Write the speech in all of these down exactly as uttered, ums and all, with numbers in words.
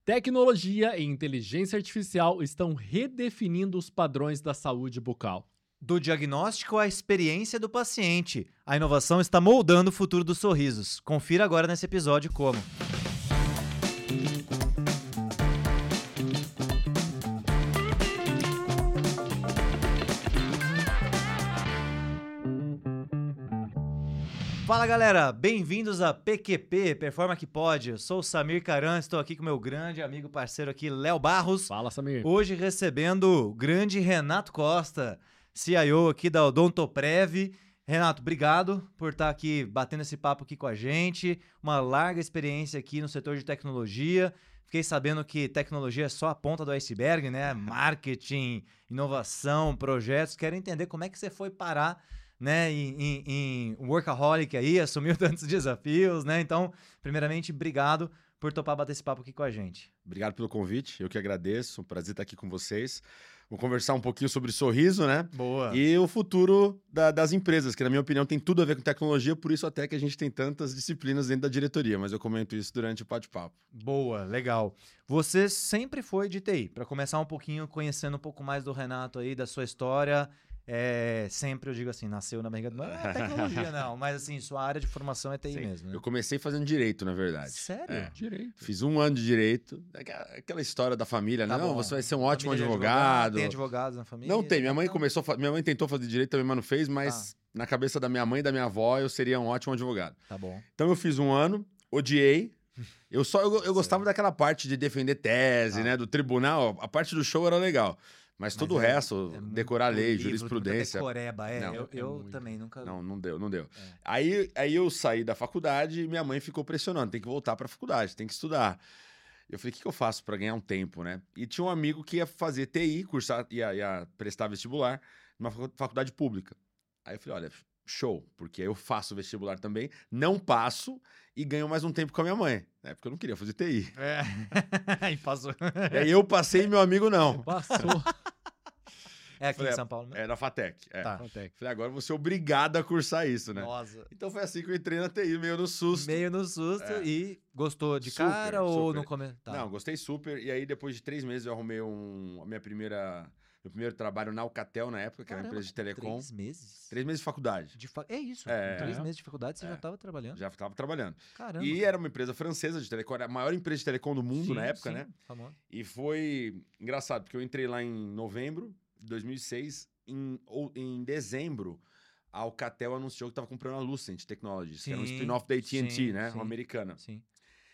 Tecnologia e inteligência artificial estão redefinindo os padrões da saúde bucal. Do diagnóstico à experiência do paciente, a inovação está moldando o futuro dos sorrisos. Confira agora nesse episódio como. Fala galera, bem-vindos a P Q P, Performa Que Pode. Eu sou o Samir Caran, estou aqui com meu grande amigo parceiro aqui, Léo Barros. Fala, Samir. Hoje recebendo o grande Renato Costa, C I O aqui da Odontoprev. Renato, obrigado por estar aqui batendo esse papo aqui com a gente. Uma larga experiência aqui no setor de tecnologia. Fiquei sabendo que tecnologia é só a ponta do iceberg, né? Marketing, inovação, projetos. Quero entender como é que você foi parar, né, em, em, em workaholic aí, assumiu tantos desafios, né? Então, primeiramente, obrigado por topar bater esse papo aqui com a gente. Obrigado pelo convite, eu que agradeço, um prazer estar aqui com vocês. Vamos conversar um pouquinho sobre sorriso, né? Boa. E o futuro da, das empresas, que na minha opinião tem tudo a ver com tecnologia, por isso até que a gente tem tantas disciplinas dentro da diretoria, mas eu comento isso durante o bate-papo. Boa, legal. Você sempre foi de T I, para começar um pouquinho, conhecendo um pouco mais do Renato aí, da sua história. É, sempre eu digo assim, nasceu na barriga do... Não é tecnologia não, mas assim, sua área de formação é T I Sim. mesmo, né? Eu comecei fazendo direito, na verdade. Sério? É. Direito. Fiz um ano de direito, aquela, aquela história da família, Tá né? Não, bom. você vai ser um ótimo Família de advogado. Tem advogados na família? Não tem, minha mãe Então- começou, a fa- minha mãe tentou fazer direito também, mas não fez, mas na cabeça da minha mãe e da minha avó eu seria um ótimo advogado. Tá bom. Então eu fiz um ano, odiei. Eu só eu, eu gostava daquela parte de defender tese, Ah. né, do tribunal, a parte do show era legal, mas, Mas todo o é- resto, é muito decorar lei, livro, jurisprudência, muita decoreba, é. Não, eu é eu muito. também nunca... não, não deu, não deu. É. Aí, aí eu saí da faculdade e minha mãe ficou pressionando, tem que voltar para a faculdade, tem que estudar. Eu falei, o que, que eu faço para ganhar um tempo, né? E tinha um amigo que ia fazer T I, cursar, ia, ia prestar vestibular numa facu- faculdade pública. Aí eu falei, olha, show, porque eu faço vestibular também, não passo e ganho mais um tempo com a minha mãe, né? Porque eu não queria fazer T I. É. E passou. E aí eu passei e meu amigo não. Passou. É aqui Falei, em São Paulo mesmo? É na FATEC. É. Tá. Fatec. Falei, agora eu vou ser obrigado a cursar isso, né? Nossa. Então foi assim que eu entrei na T I, meio no susto. Meio no susto É. e gostou de Super, cara ou super. no começo? Tá. Não, gostei super. E aí, depois de três meses, eu arrumei um, a minha primeira, meu primeiro trabalho na Alcatel, na época, que era uma Caramba, empresa de telecom. Três meses? Três meses de faculdade. De fa... É isso. É. Com três É. meses de faculdade você É. já estava trabalhando. Já estava trabalhando. Caramba. E era uma empresa francesa de telecom, era a maior empresa de telecom do mundo Sim, na época, sim, né? famoso. E foi engraçado, porque eu entrei lá em novembro de dois mil e seis, em, ou, em dezembro, a Alcatel anunciou que estava comprando a Lucent Technologies, que era um Sim, spin-off da A T and T, sim, né? sim. Uma americana. Sim.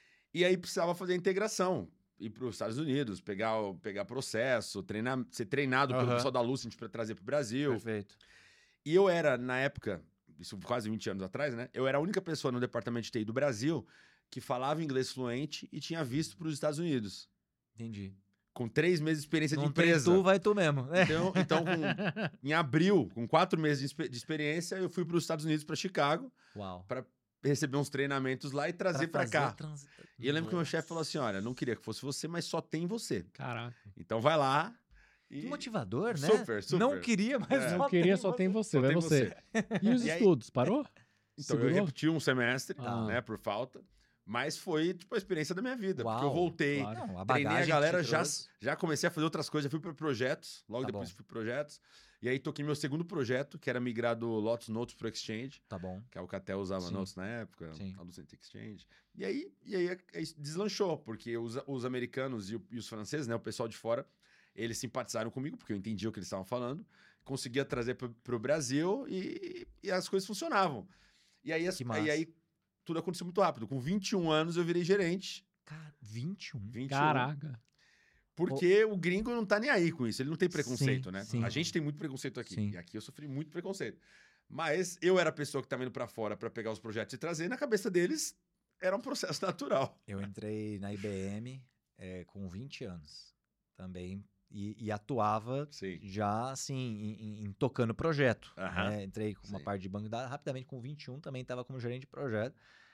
E aí precisava fazer a integração, ir para os Estados Unidos, pegar, o- pegar processo, treinar, ser treinado pelo Aham. pessoal da Lucent para trazer para o Brasil. Perfeito. E eu era, na época, isso quase vinte anos atrás, né? Eu era a única pessoa no departamento de T I do Brasil que falava inglês fluente e tinha visto para os Estados Unidos. Entendi. Com três meses de experiência Não de empresa. tem tu, vai tu mesmo. É. Então, então com- em abril, com quatro meses de, expe- de experiência, eu fui para os Estados Unidos, para Chicago, Uau. para receber uns treinamentos lá e trazer para fazer cá. a trans- E eu lembro que o meu Nossa. chefe falou assim: olha, não queria que fosse você, mas só tem você. Caraca. Então vai lá. E... Que motivador, né? Super, super. Não queria, mas É. só Não queria, tem só tem você, Só vai tem você. E os E aí- estudos, parou? Então eu Segurou? repeti um semestre, Ah. né, por falta. Mas foi, tipo, a experiência da minha vida. porque eu Uau, voltei, claro. Não, a treinei a bagagem galera, que te já, trouxe. já comecei a fazer outras coisas. Fui para projetos, logo Tá depois bom. fui para projetos. E aí toquei meu segundo projeto, que era migrar do Lotus Notes pro Exchange. Tá bom. Que a Alcatel usava Sim. Notes na época, Sim. a Lucent Exchange. E aí, e aí, aí deslanchou, porque os, os americanos e, o- e os franceses, né, o pessoal de fora, eles simpatizaram comigo, porque eu entendia o que eles estavam falando, conseguia trazer pro, pro Brasil e, e as coisas funcionavam. E aí, as, Que massa. e aí tudo aconteceu muito rápido. Com vinte e um anos eu virei gerente. Cara, vinte e um. vinte e um. Caraca. Porque o gringo não tá nem aí com isso, ele não tem preconceito, Sim, né? sim. A gente tem muito preconceito aqui. Sim. E aqui eu sofri muito preconceito. Mas eu era a pessoa que tava indo pra fora pra pegar os projetos e trazer, e na cabeça deles era um processo natural. Eu entrei na I B M é, com vinte anos também e, e atuava Sim. já assim em, em- em tocando projeto. Aham. né? Entrei com uma Sim. parte de banco de dados, rapidamente com vinte e um também estava como gerente de projeto.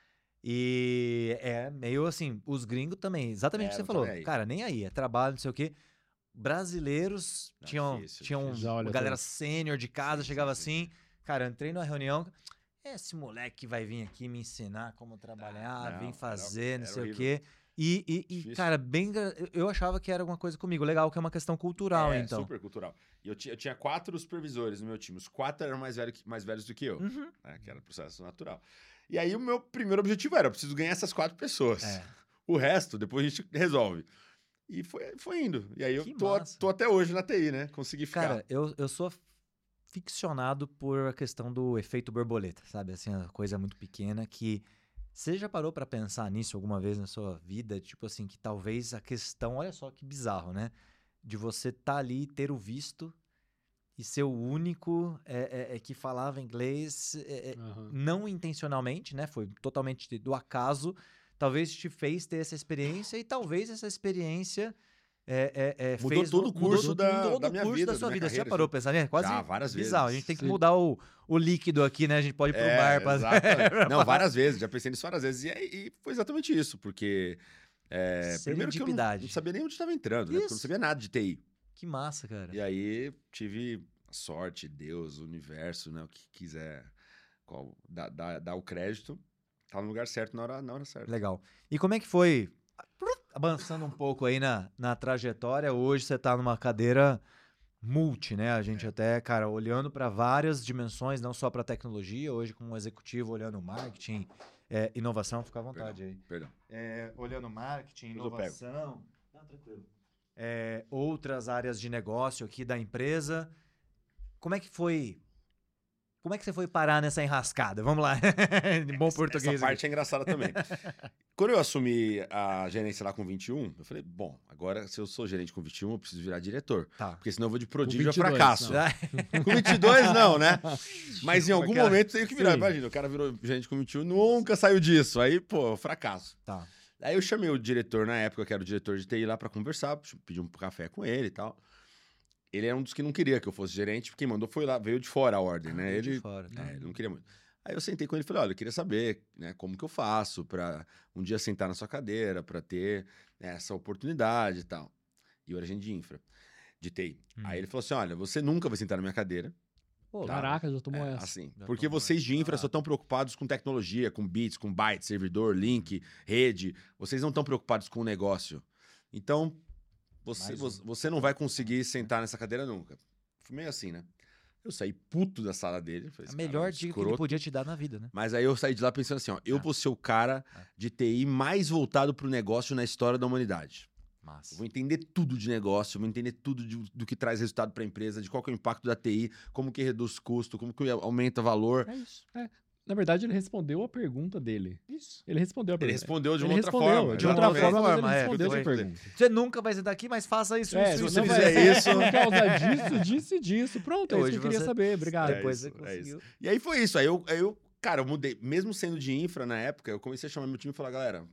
E é meio assim, os gringos também, exatamente o É, que você não tá falou. nem aí. Cara, nem aí, é trabalho, não sei o quê. Brasileiros Não, tinham, difícil, tinham difícil. Já olha uma galera tudo. sênior de casa, Sim, chegava sim, sim. assim. Cara, eu entrei numa reunião. Esse moleque vai vir aqui me ensinar como trabalhar, não, vir era- fazer, não era sei o horrível. quê. E, e- e, Difícil. cara, bem. gra- eu- Eu achava que era alguma coisa comigo. Legal, que é uma questão cultural, é, então. super cultural. E eu, ti- eu tinha quatro supervisores no meu time. Os quatro eram mais, velho que- mais velhos do que eu, Uhum. né? Que era processo natural. E aí o meu primeiro objetivo era, eu preciso ganhar essas quatro pessoas. É. O resto, depois a gente resolve. E foi, foi indo. E aí eu Que tô, massa. tô até hoje na T I, né? Consegui ficar. Cara, eu, eu sou ficcionado por a questão do efeito borboleta, sabe? Assim, a coisa muito pequena que... Você já parou pra pensar nisso alguma vez na sua vida? Tipo assim, que talvez a questão... Olha só que bizarro, né? De você tá ali, ter o visto e ser o único é, é- é que falava inglês, é- é, Aham. não intencionalmente, né? Foi totalmente do acaso. Talvez te fez ter essa experiência e talvez essa experiência é, é, é, Mudou fez todo o curso mudou da- todo da o minha curso vida, da da sua minha vida. Você já carreira, parou já. pra pensar, né? Quase Já, várias bizarro. vezes. A gente tem que Sim. mudar o, o líquido aqui, né? A gente pode ir pro É, bar. Pra... exatamente. Não, várias vezes. Já pensei nisso várias vezes. E, aí- e foi exatamente isso, porque... é, primeiro que eu não, Serendipidade. não sabia nem onde estava entrando, né? Porque eu não Isso. sabia nada de T I. Que massa, cara. E aí tive sorte, Deus, o universo, né? O que quiser qual, dar, dar, dar o crédito. Tá no lugar certo na hora, na hora certa. Legal. E como é que foi, avançando um pouco aí na, na trajetória, hoje você tá numa cadeira multi, né? A gente É. até, cara, olhando para várias dimensões, não só para tecnologia, hoje como executivo olhando marketing, é, inovação, fica à vontade aí. Perdão. É, olhando marketing, Depois eu pego. inovação, não, tranquilo. É, outras áreas de negócio aqui da empresa. Como é que foi? Como é que você foi parar nessa enrascada? Vamos lá, em bom português. Essa aqui. parte é engraçada também. Quando eu assumi a gerência lá com vinte e um, eu falei, bom, agora se eu sou gerente com vinte e um, eu preciso virar diretor. Tá. Porque senão eu vou de prodígio a vinte e dois, fracasso. não. Com vinte e dois, não, né? Mas em algum Aquela- momento tem que virar. Sim. Imagina, o cara virou gerente com vinte e um, nunca saiu disso. Aí, pô, fracasso. Tá. Aí eu chamei o diretor na época, que era o diretor de T I lá pra conversar, pedi um café com ele e tal. Ele era um dos que não queria que eu fosse gerente, quem mandou foi lá, veio de fora a ordem, né? Veio de Ele, fora, tá. é, ele não queria muito. Aí eu sentei com ele e falei, olha, eu queria saber, né, como que eu faço pra um dia sentar na sua cadeira, pra ter, né, essa oportunidade e tal. E eu era agente de infra, de T I. Hum. Aí ele falou assim, olha, você nunca vai sentar na minha cadeira. Pô, Caraca, já tomou É, essa. assim, Já porque tomou vocês essa. de infra Ah. só estão preocupados com tecnologia, com bits, com bytes, servidor, link, rede. Vocês não estão preocupados com o negócio. Então, você, Mais um. você, você não vai conseguir sentar nessa cadeira nunca. Foi meio assim, né? Eu saí puto da sala dele. Falei, A "Esse melhor cara é um dica que ele escroto." podia te dar na vida, né? Mas aí eu saí de lá pensando assim, ó, eu Ah. vou ser o cara Ah. de T I mais voltado pro negócio na história da humanidade. Eu Massa. vou entender tudo de negócio, eu vou entender tudo de- do que traz resultado para a empresa, de qual que é o impacto da T I, como que reduz custo, como que aumenta valor. É isso. Na verdade, ele respondeu a pergunta dele. Isso. Ele respondeu a Ele pergunta. respondeu de Ele uma outra respondeu, forma. De outra exatamente. forma, mas Forma, ele é, respondeu foi- a pergunta. Você nunca vai sentar aqui, mas faça isso, É, isso, se isso. você não isso. fizer fizer isso- isso por causa disso, disso e disso. Pronto, é isso Hoje que eu queria você- saber. Obrigado. É Depois isso, você é conseguiu. E aí foi isso. Aí eu, aí eu, cara, eu mudei. Mesmo sendo de infra na época, eu comecei a chamar meu time e falar, galera.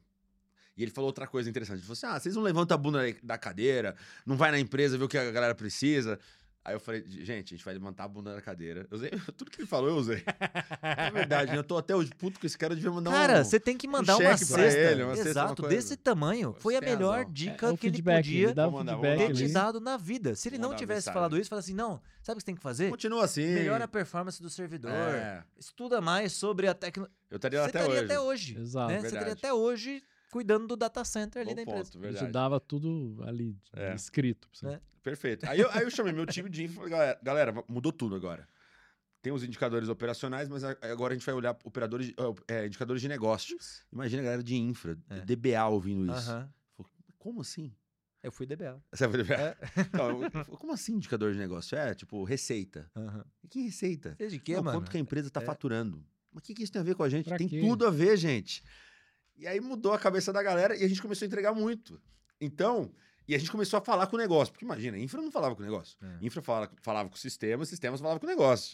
E ele falou outra coisa interessante. Ele falou assim: ah, vocês não levantam a bunda da cadeira, não vai na empresa ver o que a galera precisa. Aí eu falei, gente, a gente vai levantar a bunda da cadeira. Eu usei, tudo que ele falou, eu usei. É verdade, né? Eu tô até hoje puto que esse cara devia mandar Cara, um. você tem que mandar uma cheque pra cesta. ele, uma cesta, uma Exato, coisa. desse tamanho. Foi Você a tem melhor razão. dica É, o que ele feedback, podia ele dá o Vou mandar, vou feedback ter mandar te ali. dado na vida. Se ele Vou não mandar tivesse mensagem. falado isso, fala assim, não, sabe o que você tem que fazer? Continua assim. Melhora a performance do servidor. É, estuda mais sobre a tecnologia. eu estaria Você lá até estaria hoje. até hoje. Exato. Né? Você estaria Verdade. até hoje cuidando do data center ali Bom da empresa. ponto, Ele verdade. te dava tudo ali É. escrito. pra você. Né? Perfeito. Aí eu, aí eu chamei meu time de infra e falei, galera, galera, mudou tudo agora. Tem os indicadores operacionais, mas a- agora a gente vai olhar operadores, de- ó, é, indicadores de negócio. Imagina a galera de infra, É. D B A ouvindo isso. Aham. Falou, como assim? Eu fui D B A. Você vai D B A? É. Não, eu- eu- como assim indicador de negócio? É, tipo, receita. Aham. Que receita? Fez de quê, Não, mano? quanto que a empresa está É. faturando. Mas o que, que isso tem a ver com a gente? Pra tem quê? tudo a ver, gente. E aí mudou a cabeça da galera e a gente começou a entregar muito. Então, e a gente começou a falar com o negócio. Porque imagina, infra não falava com o negócio. É. Infra fala, falava com o sistema, sistemas falava com o negócio.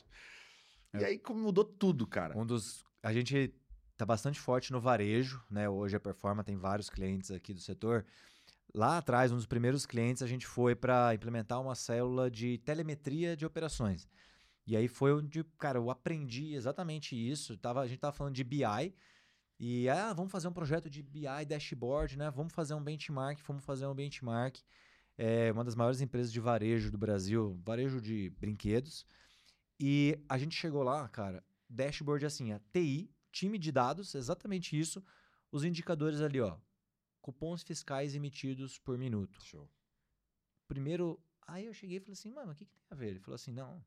É. E aí como mudou tudo, cara. Um dos. A gente tá bastante forte no varejo, né? Hoje a Performa tem vários clientes aqui do setor. Lá atrás, um dos primeiros clientes, a gente foi para implementar uma célula de telemetria de operações. E aí foi onde, cara, eu aprendi exatamente isso. Tava, a gente tava falando de B I. E, ah, vamos fazer um projeto de B I dashboard, né? Vamos fazer um benchmark, vamos fazer um benchmark. É uma das maiores empresas de varejo do Brasil, varejo de brinquedos. E a gente chegou lá, cara, dashboard assim, a T I, time de dados, exatamente isso, os indicadores ali, ó. cupons fiscais emitidos por minuto. Show. Primeiro, aí eu cheguei e falei assim, mano, o que, que tem a ver? Ele falou assim, não,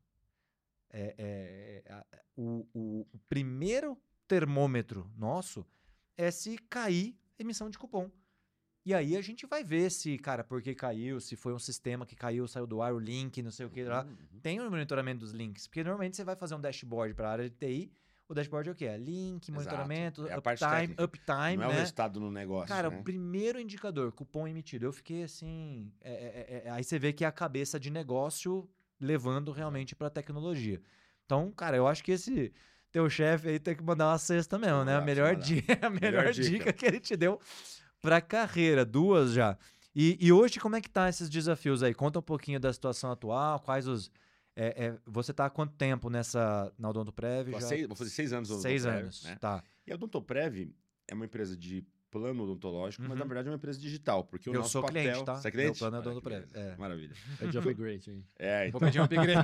é, é, é, a- o, o, o primeiro termômetro nosso é se cair emissão de cupom. E aí a gente vai ver se, cara, por que caiu, se foi um sistema que caiu, saiu do ar, o link, não sei o que lá. Uhum. Tem o monitoramento dos links, porque normalmente você vai fazer um dashboard para a área de T I, o dashboard é o quê? É link, Exato. monitoramento, É a parte uptime, técnica. uptime, Não é o né? resultado no negócio, Cara, né? o primeiro indicador, cupom emitido, eu fiquei assim. é- é- é- aí você vê que é a cabeça de negócio levando realmente para tecnologia. Então, cara, eu acho que esse teu chefe aí tem que mandar uma cesta mesmo, Vou né? A mandar, melhor, vou dica, a melhor, Melhor dica. dica. que ele te deu pra carreira, duas já. E, e hoje, como é que tá esses desafios aí? Conta um pouquinho da situação atual, quais os. é, é, você tá há quanto tempo nessa na Odontoprev? Tô há Já? seis- vou fazer seis anos no Seis Odontoprev, anos, né? tá. E a Odontoprev é uma empresa de plano odontológico, mas Uhum. na verdade é uma empresa digital, porque o Eu nosso sou papel... cliente, tá? Você é Meu cliente? plano é Olha que Odontoprev, beleza. é. Maravilha. É de upgrade, hein? É, Vou então, pedir um upgrade.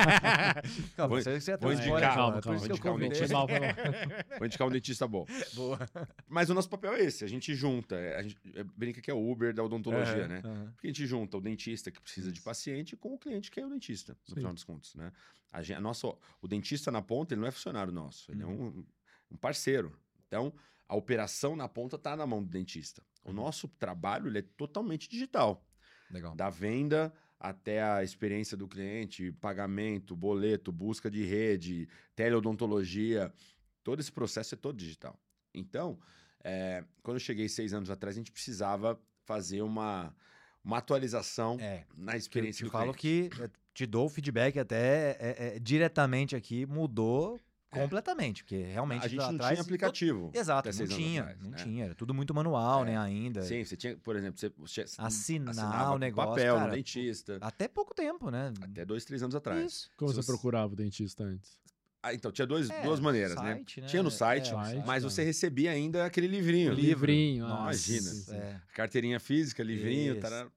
Calma, Vou- você, você é vou transporte, indicar, calma, calma, é por isso calma, que eu indicar um convidei. dentista. Foi mal, foi mal. vou indicar um dentista bom. Boa. Mas o nosso papel é esse, a gente junta, é, a gente é, brinca que é o Uber da odontologia, Aham, né? aham. Porque a gente junta o dentista que precisa de paciente com o cliente que é o dentista, no Sim. final dos contos, né? A gente, a nossa, o dentista na ponta, ele não é funcionário nosso, ele é um, um parceiro. Então, a operação na ponta está na mão do dentista. O nosso trabalho ele é totalmente digital. Legal. Da venda até a experiência do cliente, pagamento, boleto, busca de rede, teleodontologia, todo esse processo é todo digital. Então, é, quando eu cheguei seis anos atrás, a gente precisava fazer uma, uma atualização É, na que eu experiência te do falo cliente. que é, te dou o feedback até é, é, diretamente aqui, mudou completamente, porque realmente A gente lá não atrás, tinha aplicativo. todo- Exato, até não seis anos tinha, atrás, não né? tinha, era tudo muito manual, É, né, ainda. Sim, você tinha, por exemplo, você, você Assinar assinava o com negócio, papel cara, no dentista. Até pouco tempo, né? Até dois, três anos atrás. Isso. Como Se você você- procurava o dentista antes? Ah, então, tinha dois, É, duas maneiras, site, né? né? Tinha no site, É, site, mas tá. você recebia ainda aquele livrinho. O livrinho, ah, Nossa, imagina. sim, sim. é. Carteirinha física, livrinho, Isso. tará.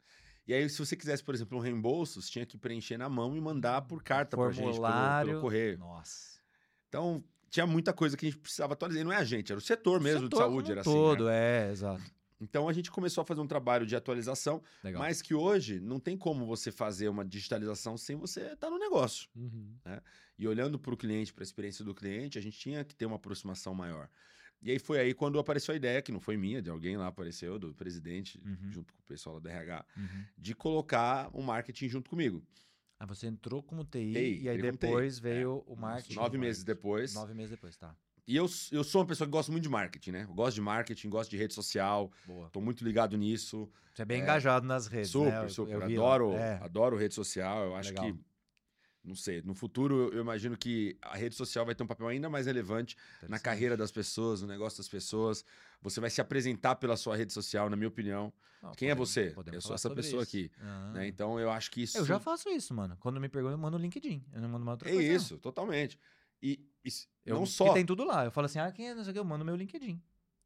E aí, se você quisesse, por exemplo, um reembolso, você tinha que preencher na mão e mandar por carta pra gente, pelo, Formulário. pelo correio. Nossa. Então, tinha muita coisa que a gente precisava atualizar. E não é a gente, era o setor mesmo de Setor saúde, como era um assim, todo, né? é, exato. Então, a gente começou a fazer um trabalho de atualização, Legal. mas que hoje não tem como você fazer uma digitalização sem você estar no negócio. Uhum. E olhando para o cliente, para a experiência do cliente, a gente tinha que ter uma aproximação maior. E aí foi aí quando apareceu a ideia, que não foi minha, de alguém lá apareceu, do presidente, Uhum. junto com o pessoal lá do R H, Uhum. de colocar o marketing junto comigo. Ah, você entrou como T I, T I, e aí entrei como T I. depois veio o marketing. Nove meses depois. Nove meses depois, tá. E eu, eu sou uma pessoa que gosta muito de marketing, né? Eu gosto de marketing, gosto de rede social, Boa. tô muito ligado nisso. Você é bem engajado nas redes, Super, né? Eu- super. eu vi adoro, lá. É. adoro rede social. Eu acho Legal. que, não sei, no futuro eu imagino que a rede social vai ter um papel ainda mais relevante na Interessante. carreira das pessoas, no negócio das pessoas. Você vai se apresentar pela sua rede social, na minha opinião. Não, Quem é podemos- você? podemos Eu sou falar essa sobre pessoa isso. aqui, Ah. né? Então eu acho que isso. Eu já faço isso, mano. Quando me perguntam, eu mando no LinkedIn. Eu não mando uma outra É coisa. não. isso, totalmente. E, e s- Eu, não porque só. tem tudo lá. Eu falo assim, ah, quem é, não sei o que, eu mando meu LinkedIn.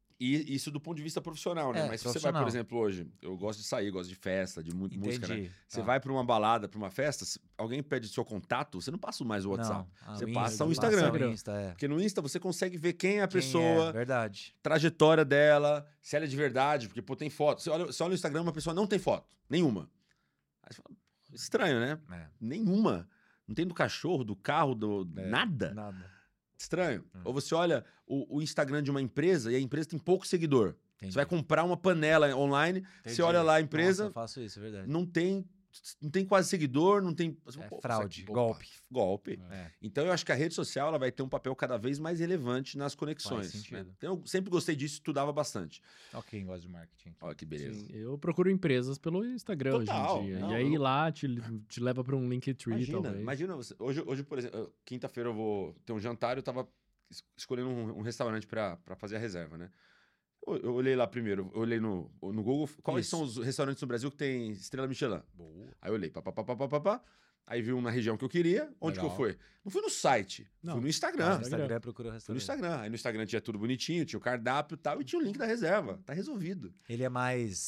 E isso do ponto de vista profissional, né? É, Mas se você vai, por profissional. exemplo, hoje, eu gosto de sair, gosto de festa, de mu- música, né? Entendi. Você Tá. vai pra uma balada, pra uma festa, se alguém pede seu contato, você não passa mais o WhatsApp. Não. Ah, Você o passa Insta, o Instagram. Passa o Insta, é. Porque no Insta você consegue ver quem é a Quem pessoa, é, verdade. trajetória dela, se ela é de verdade, porque, pô, tem foto. Você olha, você olha no Instagram, uma pessoa não tem foto. Nenhuma. Aí você fala, estranho, né? É. Nenhuma. Não tem do cachorro, do carro, do. É, Nada. Nada. Estranho. Hum. Ou você olha o, o Instagram de uma empresa e a empresa tem pouco seguidor. Entendi. Você vai comprar uma panela online, Entendi. você olha lá a Nossa, empresa, eu faço isso, é verdade. não tem. Não tem quase seguidor, não tem. É Pô, fraude, isso aqui, golpe. Golpe. É. Então eu acho que a rede social ela vai ter um papel cada vez mais relevante nas conexões. Faz sentido. né? Então eu sempre gostei disso, estudava bastante. Ó, quem gosta de marketing. Olha que beleza. Sim, eu procuro empresas pelo Instagram Total, hoje em dia. não, e aí eu- lá te, te leva para um Linktree, Imagina, talvez. imagina você. Hoje, hoje, por exemplo, eu- quinta-feira eu vou ter um jantar, eu tava es- escolhendo um, um restaurante pra pra fazer a reserva, né? Eu, eu olhei lá primeiro, eu olhei no, no Google, quais Isso. são os restaurantes no Brasil que tem estrela Michelin? Boa. Aí eu olhei, pá, pá, pá, pá, pá, pá, pá. Aí vi um na região que eu queria. Onde Legal. que eu fui? Não fui no site, Não. fui no No Instagram. Instagram procura Fui no restaurante. Instagram. Aí no Instagram tinha tudo bonitinho, tinha o cardápio e tal, e tinha o link da reserva. Tá resolvido. Ele é mais... Você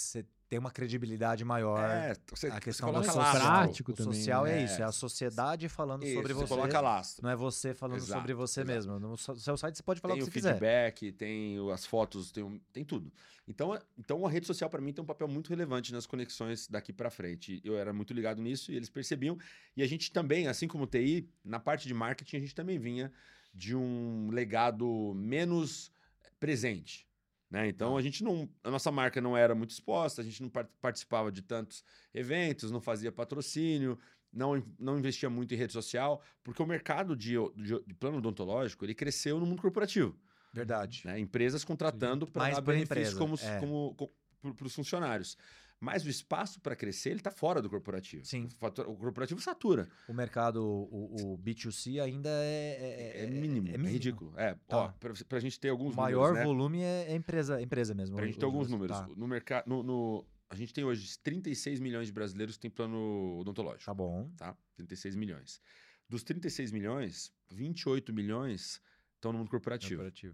tem uma credibilidade maior. É, você, a você questão do coloca social. lastro. prático O também, social né? é isso, é a sociedade falando Isso, sobre você você. coloca lastro. Não é você falando Exato, sobre você exato. mesmo. No so- seu site você pode falar Tem o o que você quiser. feedback, tem o- as fotos, tem, um- tem tudo. Então, a- então a rede social para mim tem um papel muito relevante nas conexões daqui para frente. Eu era muito ligado nisso e eles percebiam. E a gente também, assim como o T I, na parte de marketing a gente também vinha de um legado menos presente. Né? Então a gente não, a nossa marca não era muito exposta, a gente não par- participava de tantos eventos, não fazia patrocínio, não, in- não investia muito em rede social, porque o mercado de, de, de plano odontológico ele cresceu no mundo corporativo. Verdade. Né? Empresas contratando para Mais dar por benefícios empresa, como, é. como, para os funcionários. Mas o espaço para crescer ele está fora do corporativo. Sim. O, fator- o corporativo satura. O mercado, o, o B dois C ainda é... É, mínimo, é, ridículo. É, Tá. ó, para a gente ter alguns O maior números, né? volume é, é empresa, é empresa mesmo. Para a o- gente ter o- alguns o- números. Tá, No mercado, no, no- a gente tem hoje trinta e seis milhões de brasileiros que têm plano odontológico. tá bom. Tá? trinta e seis milhões. Dos trinta e seis milhões, vinte e oito milhões estão no mundo corporativo. Corporativo.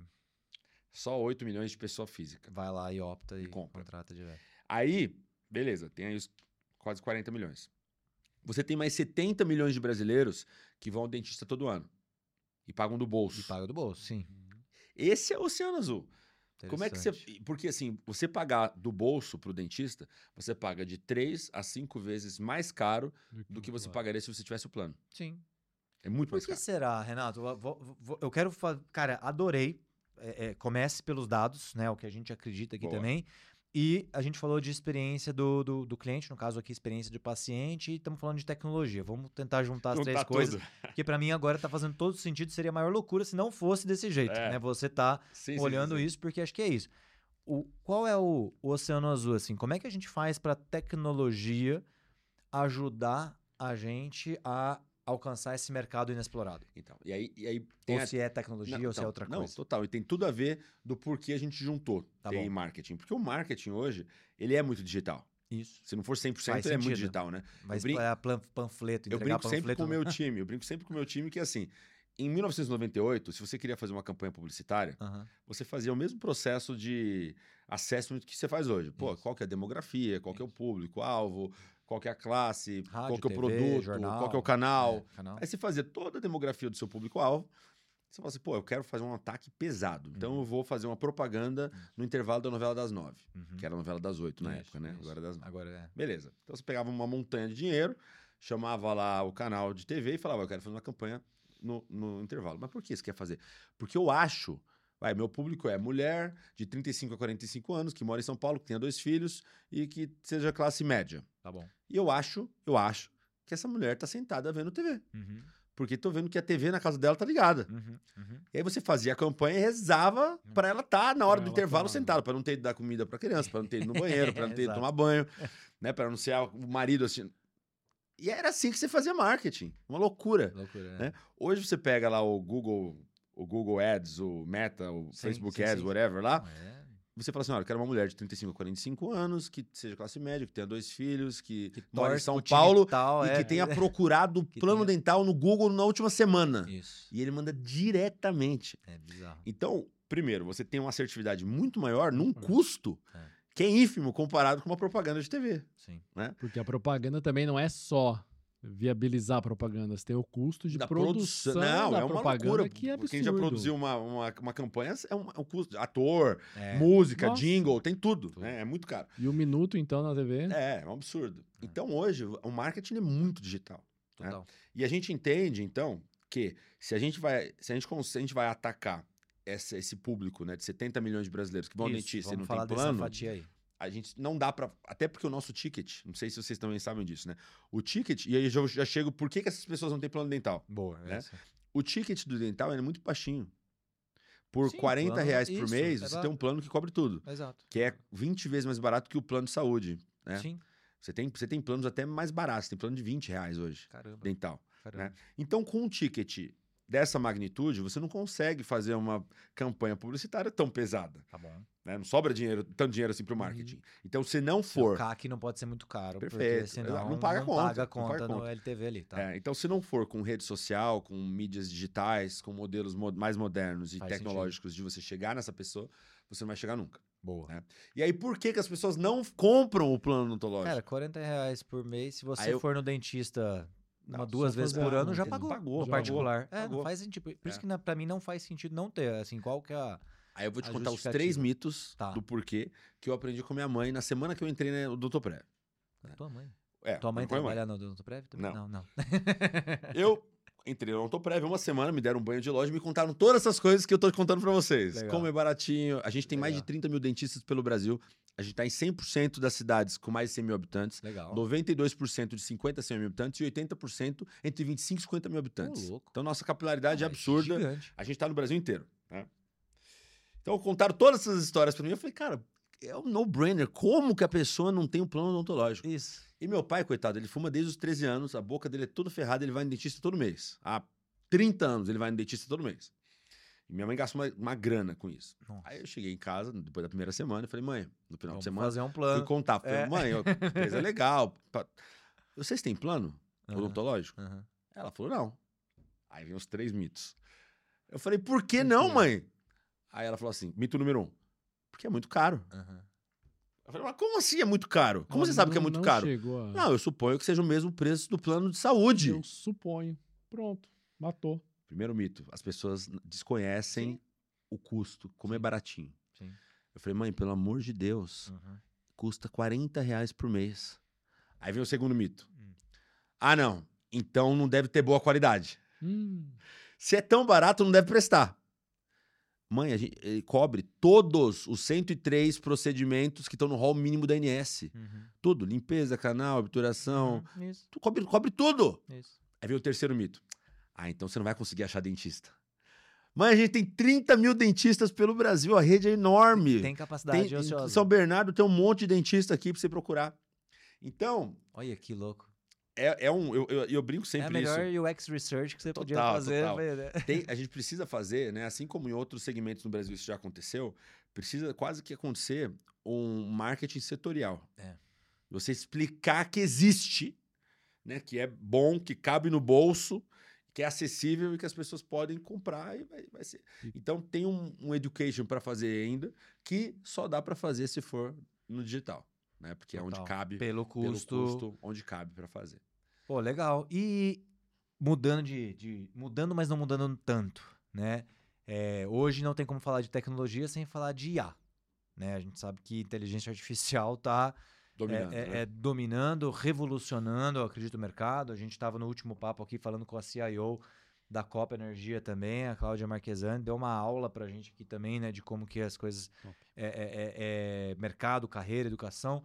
Só oito milhões de pessoa física. Vai lá e opta e, E compra. contrata direto. Aí, beleza, tem aí os quase quarenta milhões. Você tem mais setenta milhões de brasileiros que vão ao dentista todo ano e pagam do bolso. E paga do bolso, sim. Esse é o Oceano Azul. Como é que você. Interessante. Porque assim, você pagar do bolso pro dentista, você paga de três a cinco vezes mais caro do que você pagaria se você tivesse o plano. Sim. É muito Por mais que caro. será, Renato? Eu, vou- vou- eu quero fazer. Cara, adorei. É, é, comece pelos dados, né? O que a gente acredita aqui Boa. também. E a gente falou de experiência do, do, do cliente, no caso aqui, experiência de paciente, e estamos falando de tecnologia. Vamos tentar juntar as Juntar três coisas. tudo. Porque para mim agora tá fazendo todo sentido, seria a maior loucura se não fosse desse jeito, É. né? Você tá Sim, sim, olhando sim, sim. isso, porque acho que é isso. O, qual é o, o Oceano Azul, assim? Como é que a gente faz para tecnologia ajudar a gente a alcançar esse mercado inexplorado? Então, e aí, e aí tem Ou a- se é tecnologia Não, ou se é então, outra não, coisa. total. E tem tudo a ver do porquê a gente juntou Tá T I e bom. marketing. Porque o marketing hoje, ele é muito digital. Isso. Se não for cem por cento, Faz ele é muito sentido. digital, né? Vai Eu brin- espalhar plan- panfleto, Eu entregar brinco sempre panfleto. com o no- meu time. Eu brinco sempre com o meu time que, assim, em mil novecentos e noventa e oito, se você queria fazer uma campanha publicitária, Aham. você fazia o mesmo processo de assessment que você faz hoje. Pô, Isso. qual que é a demografia, qual que é o público-alvo, qual que é a classe, qual Rádio, que é o T V, produto, jornal. qual que é o canal. É, canal. Aí você fazia toda a demografia do seu público-alvo. Você fala assim, pô, eu quero fazer um ataque pesado. Então Uhum. eu vou fazer uma propaganda no intervalo da novela das nove, Uhum. que era a novela das oito na Isso, época, né? isso. Agora é das nove. Agora é. Beleza. Então você pegava uma montanha de dinheiro, chamava lá o canal de T V e falava, eu quero fazer uma campanha no, no intervalo. Mas por que você quer fazer? Porque eu acho, vai, meu público é mulher de trinta e cinco a quarenta e cinco anos, que mora em São Paulo, que tenha dois filhos e que seja classe média. Tá bom. E eu acho, eu acho que essa mulher tá sentada vendo T V. Uhum. Porque tô vendo que a T V na casa dela tá ligada. Uhum. Uhum. E aí você fazia a campanha e rezava pra ela estar na hora Pra do ela intervalo tá- sentada, pra não ter ido dar comida pra criança, pra não ter ido no banheiro, pra não ter ido Exato. tomar banho, né, para não ser a- o marido assim. E era assim que você fazia marketing, uma loucura, Loucura, né? né? Hoje você pega lá o Google, o Google Ads, o Meta, o Sim, Facebook sim, Ads, sim. whatever lá, É. você fala assim, olha, eu quero uma mulher de trinta e cinco a quarenta e cinco anos, que seja classe média, que tenha dois filhos, que, Que mora em torce São pro time Paulo tal, e é. que tenha procurado Que plano tenha- dental no Google na última semana. Isso. E ele manda diretamente. É bizarro. Então, primeiro, você tem uma assertividade muito maior num Muito maior. custo É. que é ínfimo comparado com uma propaganda de T V. Sim. Porque a propaganda também não é só viabilizar a propaganda, você tem o custo de Da produção Não, da é uma propaganda loucura. que é absurdo. Quem já produziu uma, uma, uma campanha é um, é um custo. Ator, É. música, Nossa. jingle, tem tudo. Tudo. Né? É muito caro. E um minuto, então, na T V? É, é um absurdo. Então, hoje, o marketing é muito digital. né? Total. E a gente entende, então, que se a gente vai, se a gente, cons- se a gente vai atacar essa- esse público, né, de setenta milhões de brasileiros que vão ao Isso, dentista e vamos não falar tem dessa plano, fatia aí. a gente não dá pra. Até porque o nosso ticket, não sei se vocês também sabem disso, né? O ticket, e aí eu já chego, por que, que essas pessoas não têm plano dental? Boa, né? essa. O ticket do dental ele é muito baixinho. Por Sim, quarenta plano- reais por isso, mês, você exato. tem um plano que cobre tudo. Exato. Que é vinte vezes mais barato que o plano de saúde. Né? Sim. Você, tem, você tem planos até mais baratos, tem plano de vinte reais hoje, Caramba. dental. Caramba. Então, com um ticket dessa magnitude, você não consegue fazer uma campanha publicitária tão pesada. Tá bom. Né? Não sobra dinheiro, tanto dinheiro assim pro marketing. Então, se não Seu for. C A C não pode ser muito caro, porque Perfeito. senão Não paga conta, paga não conta paga no conta. L T V ali, tá? É, então, se não for com rede social, com mídias digitais, com modelos mo- mais modernos e Faz tecnológicos de você chegar nessa pessoa, você não vai chegar nunca. Boa. Né? E aí, por que, que as pessoas não compram o plano odontológico? Cara, quarenta reais por mês, se você Aí eu- for no dentista Não, uma, duas só vezes fazer por a ano, já conta, pagou. pagou, no já particular. É, pagou. não faz sentido. Por isso É. que na- pra mim não faz sentido não ter, assim, qual que é a... Aí eu vou te a contar os justificativa. três mitos Tá. do porquê que eu aprendi com minha mãe na semana que eu entrei no Odontopre. Tua mãe. É, Tua mãe com a trabalha no Odontoprev? também? Não. Não, não. Eu entrei no Odontopre uma semana, me deram um banho de loja e me contaram todas essas coisas que eu tô contando pra vocês. Legal. Como é baratinho. A gente tem mais de Legal. trinta mil dentistas pelo Brasil. A gente tá em cem por cento das cidades com mais de cem mil habitantes. Legal. noventa e dois por cento de cinquenta a cem mil habitantes e oitenta por cento entre vinte e cinco e cinquenta mil habitantes. Ô, louco. Então, nossa capilaridade é Ah, absurda. Gigante. A gente tá no Brasil inteiro, né? Então, contaram todas essas histórias pra mim. Eu falei, cara, é um no-brainer. Como que a pessoa não tem um plano odontológico? Isso. E meu pai, coitado, ele fuma desde os treze anos, a boca dele é toda ferrada, ele vai no dentista todo mês. Há trinta anos ele vai no dentista todo mês. E minha mãe gasta uma, uma grana com isso. Nossa. Aí eu cheguei em casa, depois da primeira semana, e falei, mãe, no final Vamos de semana, fazer um fui plano. contar. Falei, É. mãe, ó, a empresa é legal. pa- Vocês têm plano Aham, odontológico? aham. Ela falou, não. Aí vem os três mitos. Eu falei, por que Por não, quê? mãe? Aí ela falou assim, mito número um, porque é muito caro. Aham. Eu falei, mas como assim é muito caro? Como Ela você sabe que é não- muito não caro? chegou a- Não, eu suponho que seja o mesmo preço do plano de saúde. Eu suponho. Pronto, matou. Primeiro mito, as pessoas n- desconhecem Sim. o custo, como é baratinho. Sim. Eu falei, mãe, pelo amor de Deus, Uhum. custa quarenta reais por mês. Aí vem o segundo mito. Hum. Ah, não, então não deve ter boa qualidade. Hum, Se é tão barato, não deve prestar. Mãe, a gente ele cobre todos os cento e três procedimentos que estão no rol mínimo da A N S. Uhum. Tudo, limpeza, canal, obturação, Uhum. Isso, tu cobre, cobre tudo. isso. Aí vem o terceiro mito. Ah, então você não vai conseguir achar dentista. Mãe, a gente tem trinta mil dentistas pelo Brasil, a rede é enorme. Tem capacidade Tem- em ociosa. São Bernardo tem um monte de dentista aqui pra você procurar. Então, Olha que louco. é, é um. Eu, eu, eu brinco É a sempre melhor isso. U X research que você podia Total, fazer. total. Né? Tem- a gente precisa fazer, né? Assim como em outros segmentos no Brasil isso já aconteceu, precisa quase que acontecer um marketing setorial. É. Você explicar que existe, né? Que é bom, que cabe no bolso, que é acessível e que as pessoas podem comprar e vai, vai ser. Então tem um, um education para fazer ainda que só dá para fazer se for no digital, né? Porque é onde Total. cabe Pelo pelo custo. custo, onde cabe para fazer. Pô, legal. E mudando de, de- Mudando, mas não mudando tanto, né? É, hoje não tem como falar de tecnologia sem falar de I A. Né? A gente sabe que inteligência artificial está Dominando, é, é, né? é dominando, revolucionando, eu acredito, o mercado. A gente estava no último papo aqui falando com a C I O da Copa Energia também, a Cláudia Marquesani, deu uma aula pra gente aqui também, né, de como que as coisas é, é- é- é mercado, carreira, educação.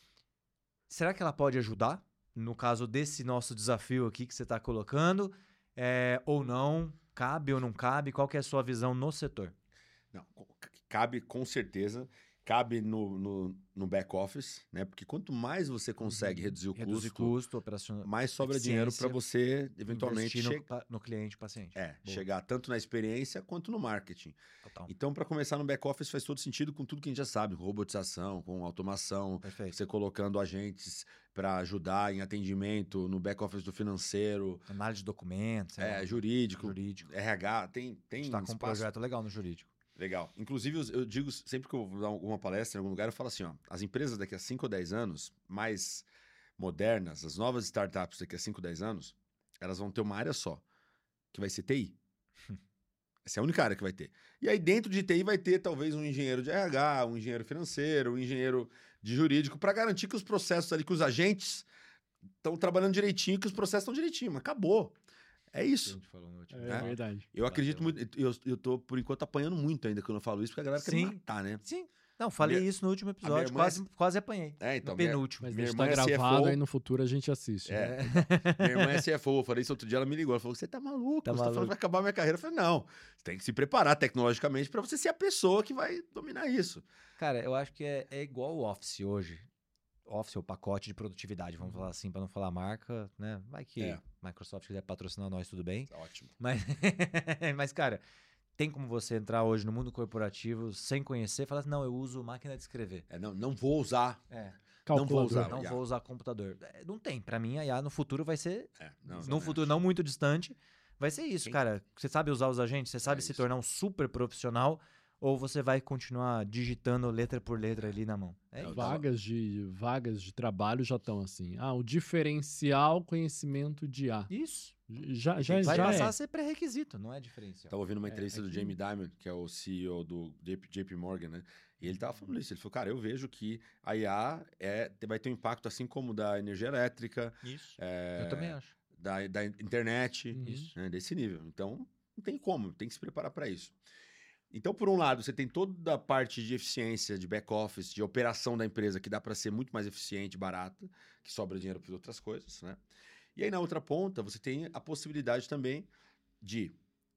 Será que ela pode ajudar no caso desse nosso desafio aqui que você está colocando? É, ou não? Cabe ou não cabe? Qual que é a sua visão no setor? Não, co- cabe com certeza, cabe no, no, no back office, né? Porque quanto mais você consegue reduzir o Reduzir custo, custo, operacional. mais sobra dinheiro para você eventualmente investir no, che- pa- no cliente paciente. é, Boa. chegar tanto na experiência quanto no marketing. Total. Então, para começar no back office faz todo sentido com tudo que a gente já sabe, com robotização, com automação, Perfeito. você colocando agentes para ajudar em atendimento no back office do financeiro, Análise de documentos. sei é, lá, jurídico, jurídico. R H, tem A tem gente tá com um espaço. projeto legal no jurídico. Legal. Inclusive, eu- eu digo, sempre que eu vou dar alguma palestra em algum lugar, eu falo assim, ó, as empresas daqui a cinco ou dez anos, mais modernas, as novas startups daqui a cinco, dez anos, elas vão ter uma área só, que vai ser T I. Essa é a única área que vai ter. E aí, dentro de T I, vai ter talvez um engenheiro de R H, um engenheiro financeiro, um engenheiro de jurídico, para garantir que os processos ali, que os agentes estão trabalhando direitinho, que os processos estão direitinho. Mas acabou. É isso. gente falou no último. É né? verdade. Eu acredito Bateu, muito. Eu, eu tô, por enquanto, apanhando muito ainda quando eu falo isso, porque a galera quer me Sim. matar, né? Sim. Não, falei Minha- isso no último minha episódio, irmã é- quase, quase apanhei. É, então. no minha- penúltimo. Mas Minha deixa tá irmã é C F O. gravado, aí no futuro a gente assiste. né? É. Minha irmã é C F O, eu falei isso outro dia, ela me ligou. Ela falou: você tá maluco? Tá você tá falando maluco. que vai acabar a minha carreira. Eu falei: não, você tem que se preparar tecnologicamente para você ser a pessoa que vai dominar isso. Cara, eu acho que é, é igual o Office hoje. Office, o pacote de produtividade, vamos falar assim, para não falar marca, né? Vai que É. Microsoft quiser patrocinar nós, tudo bem. Ótimo. Mas, mas, cara, tem como você entrar hoje no mundo corporativo sem conhecer e falar assim, não, eu uso máquina de escrever. É, não, não vou usar. É, Não vou Calculador. usar. não I A. vou usar computador. É, não tem. Pra mim, a I A no futuro vai ser, É, não, num futuro não muito distante, vai ser isso, Sim. cara. Você sabe usar os agentes, você sabe É se isso. tornar um super profissional ou você vai continuar digitando letra por letra ali na mão? É isso. Vagas de, vagas de trabalho já estão assim. Ah, o diferencial conhecimento de I A. Isso. Já, E já, tem que Vai já passar é. a ser pré-requisito, não é diferencial. Tava ouvindo uma É, entrevista é do que- Jamie Dimon, que é o C E O do J P J P Morgan, né? E ele tava falando isso. Ele falou, cara, eu vejo que a I A é, vai ter um impacto assim como da energia elétrica, Isso. é, Eu também acho. da, da internet, Uhum. Isso. né, desse nível. Então, não tem como, tem que se preparar para isso. Então, por um lado, você tem toda a parte de eficiência, de back-office, de operação da empresa, que dá para ser muito mais eficiente, barata, que sobra dinheiro para outras coisas, né? E aí, na outra ponta, você tem a possibilidade também de...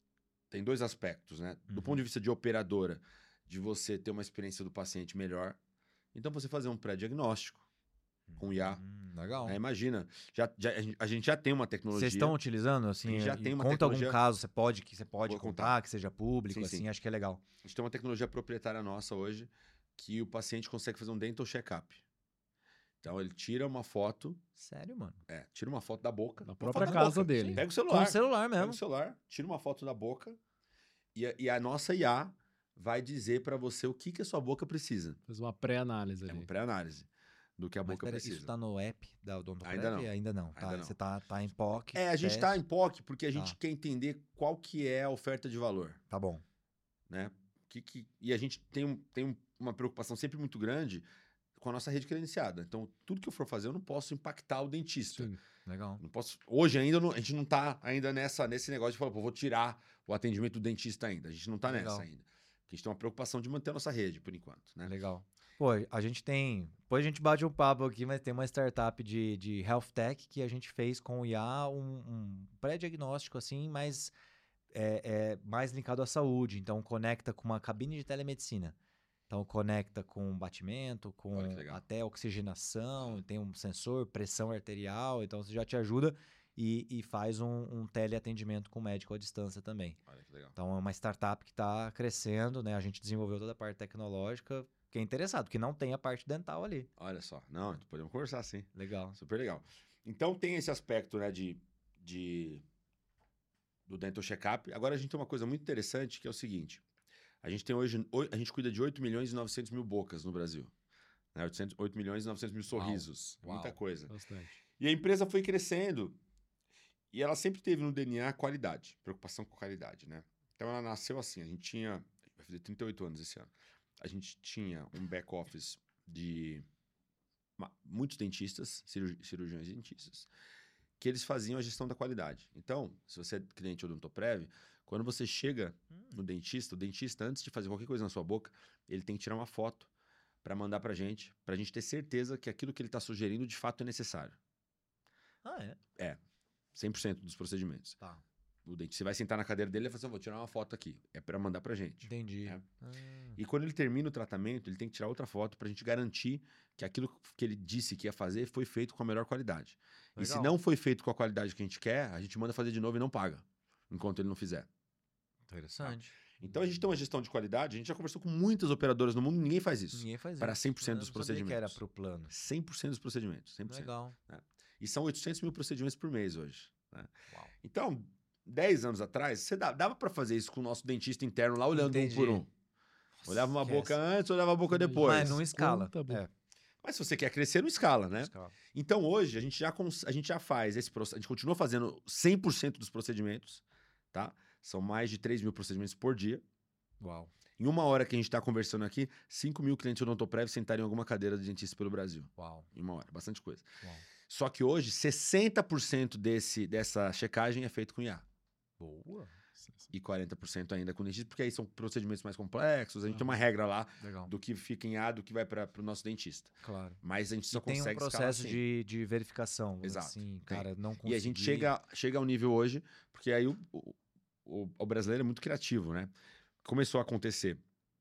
Tem dois aspectos, né? Do Uhum. ponto de vista de operadora, de você ter uma experiência do paciente melhor. Então, você fazer um pré-diagnóstico com I A. Hum, legal. Né? Imagina, já, já- a gente- a gente já tem uma tecnologia... Vocês estão utilizando, assim, A gente já e tem uma conta algum tecnologia- caso, você pode, que você pode Vou contar, contar. que seja público, Sim, assim, sim. acho que é legal. A gente tem uma tecnologia proprietária nossa hoje que o paciente consegue fazer um dental check-up. Então, ele tira uma foto, Sério, mano? é, tira uma foto da boca. Na uma própria foto casa boca. dele. Pega o Com celular, o celular pega mesmo. o celular, tira uma foto da boca e a, e a nossa I A vai dizer para você o que, que a sua boca precisa. Fez uma pré-análise É ali. uma pré-análise do que a Mas boca pera, precisa. isso tá no app da Odontoprev? Ainda não. Ainda não. Tá, Ainda não. Você tá, tá em P O C. É, a gente teste. tá em P O C porque a gente Tá. quer entender qual que é a oferta de valor, Tá bom. né? Que, que, e a gente tem, um, tem um- uma preocupação sempre muito grande com a nossa rede credenciada. Então, tudo que eu for fazer, eu não posso impactar o dentista. Sim. Legal. Não posso, hoje ainda, não- a gente não tá ainda nessa, nesse negócio de falar, pô, vou tirar o atendimento do dentista ainda. A gente não tá Legal. nessa ainda. Porque a gente tem uma preocupação de manter a nossa rede, por enquanto, né? Legal. Pô, a gente tem... Depois a gente bate um papo aqui, mas tem uma startup de, de health tech que a gente fez com o I A um, um pré-diagnóstico, assim, mas é, é mais linkado à saúde. Então, conecta com uma cabine de telemedicina. Então, conecta com batimento, com Olha que legal. até oxigenação, tem um sensor, pressão arterial, então isso já te ajuda e, e faz um, um teleatendimento com o médico à distância também. Olha que legal. Então, é uma startup que está crescendo, né? A gente desenvolveu toda a parte tecnológica. Quem é interessado, porque não tem a parte dental ali. Olha só. Não, podemos conversar sim. Legal. Super legal. Então tem esse aspecto, né, de, de do dental check-up. Agora a gente tem uma coisa muito interessante que é o seguinte. A gente tem hoje, oi- a gente cuida de oito milhões e novecentos mil bocas no Brasil. Né? oitocentos, oito milhões e novecentos mil sorrisos. Uau. Muita coisa. Bastante. E a empresa foi crescendo e ela sempre teve no D N A qualidade, preocupação com qualidade, né? Então ela nasceu assim, a gente tinha, vai fazer trinta e oito anos esse ano, a gente tinha um back-office de ma- muitos dentistas, cirurgi- cirurgiões e dentistas, que eles faziam a gestão da qualidade. Então, se você é cliente Odontoprev, quando você chega no dentista, o dentista, antes de fazer qualquer coisa na sua boca, ele tem que tirar uma foto para mandar pra gente, pra gente ter certeza que aquilo que ele tá sugerindo de fato é necessário. Ah, é? cem por cento dos procedimentos. Tá. O dentista, você vai sentar na cadeira dele e vai falar assim, vou tirar uma foto aqui. É para mandar pra gente. Entendi. É. Ah, E quando ele termina o tratamento, ele tem que tirar outra foto pra gente garantir que aquilo que ele disse que ia fazer foi feito com a melhor qualidade. E se legal. não foi feito com a qualidade que a gente quer, a gente manda fazer de novo e não paga, enquanto ele não fizer. Interessante. Então a gente tem uma gestão de qualidade, a gente já conversou com muitas operadoras no mundo, ninguém faz isso. Ninguém faz Para isso. cem por cento Eu dos não sabia que era procedimentos. pro plano. cem por cento dos procedimentos, cem por cento. Legal. E são oitocentos mil procedimentos por mês hoje. Né? Uau. Então, dez anos atrás, você dá- dava para fazer isso com o nosso dentista interno lá, olhando Entendi. um por um. Olhava uma Esquece. boca antes, olhava a boca depois. Mas não escala. Conta, bu- É, Mas se você quer crescer, não escala, né? não escala. Então, hoje, a gente já, cons- a gente já faz esse processo, a gente continua fazendo cem por cento dos procedimentos, tá? São mais de três mil procedimentos por dia. Uau. Em uma hora que a gente está conversando aqui, cinco mil clientes Odontoprev sentaram em alguma cadeira de dentista pelo Brasil. Uau. Em uma hora, bastante coisa. Uau. Só que hoje, sessenta por cento desse, dessa checagem é feito com I A. Boa. E quarenta por cento ainda com dentista, porque aí são procedimentos mais complexos. A gente tem uma regra lá Legal. do que fica em A, do que vai para o nosso dentista. Claro. Mas a gente só E tem consegue um escalar processo assim. de, de verificação. Exato, Assim, tem. cara, não consegui... E a gente chega, chega ao nível hoje, porque aí o, o, o, o brasileiro é muito criativo, né? Começou a acontecer.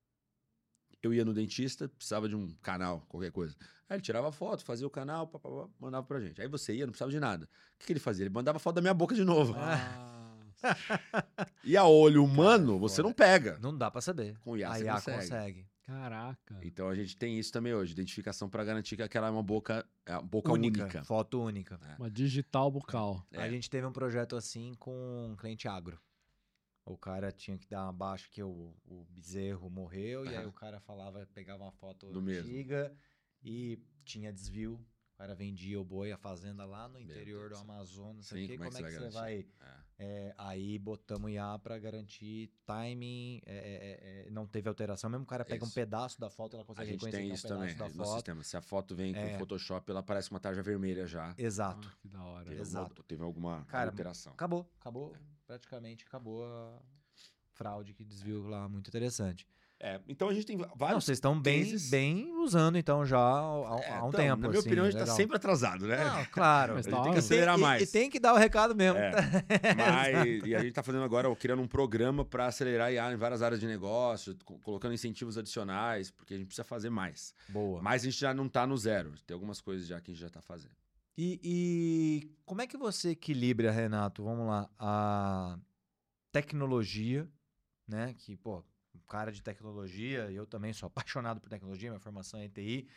Eu ia no dentista, precisava de um canal, qualquer coisa. Aí ele tirava a foto, fazia o canal, pá, pá, pá, mandava pra gente. Aí você ia, não precisava de nada. O que, que ele fazia? Ele mandava foto da minha boca de novo. Ah, E a olho humano, você foda. não pega. Não dá pra saber. Com I A a você I A consegue. consegue. caraca. Então a gente tem isso também hoje, identificação para garantir que aquela é uma boca, é uma boca Única. única. Foto única. Uma digital bucal. É. A gente teve um projeto assim com um cliente agro. o cara tinha que dar uma baixa que o, o bezerro morreu, e aí Aham. o cara falava, pegava uma foto Do mesmo. antiga e tinha desvio. O cara vendia o boi, a fazenda lá no Meu interior do Deus do céu. Amazonas, não sei o Sim, quê. como é Como que é você que vai você vai... garantir? É. É, aí botamos I A para garantir timing, é, é, é, não teve alteração. Mesmo o cara pega um Isso. pedaço da foto, ela A consegue gente reconhecer tem que é um isso pedaço também da no foto. sistema. Se a foto vem com É. Photoshop, ela aparece uma tarja vermelha já. Exato. Ah, que da hora. Teve, Exato. alguma, teve alguma Cara, alteração. acabou, acabou, praticamente acabou a fraude que desviou lá, muito interessante. É, então a gente tem vários Não, vocês estão bem, cases. bem usando então já há, É, há um então, tempo, na minha assim, opinião, a gente tá legal. sempre atrasado, né? Não, claro. Mas A gente tá- tem que E- acelerar e, mais. E tem que dar o recado mesmo. É. Mas, e a gente tá fazendo agora, criando um programa para acelerar a I A em várias áreas de negócio, co- colocando incentivos adicionais, porque a gente precisa fazer mais. Boa. Mas a gente já não tá no zero. Tem algumas coisas já que a gente já tá fazendo. E, e como é que você equilibra, Renato, vamos lá, a tecnologia, né? Que, pô, um cara de tecnologia, eu também sou apaixonado por tecnologia, minha formação é em T I,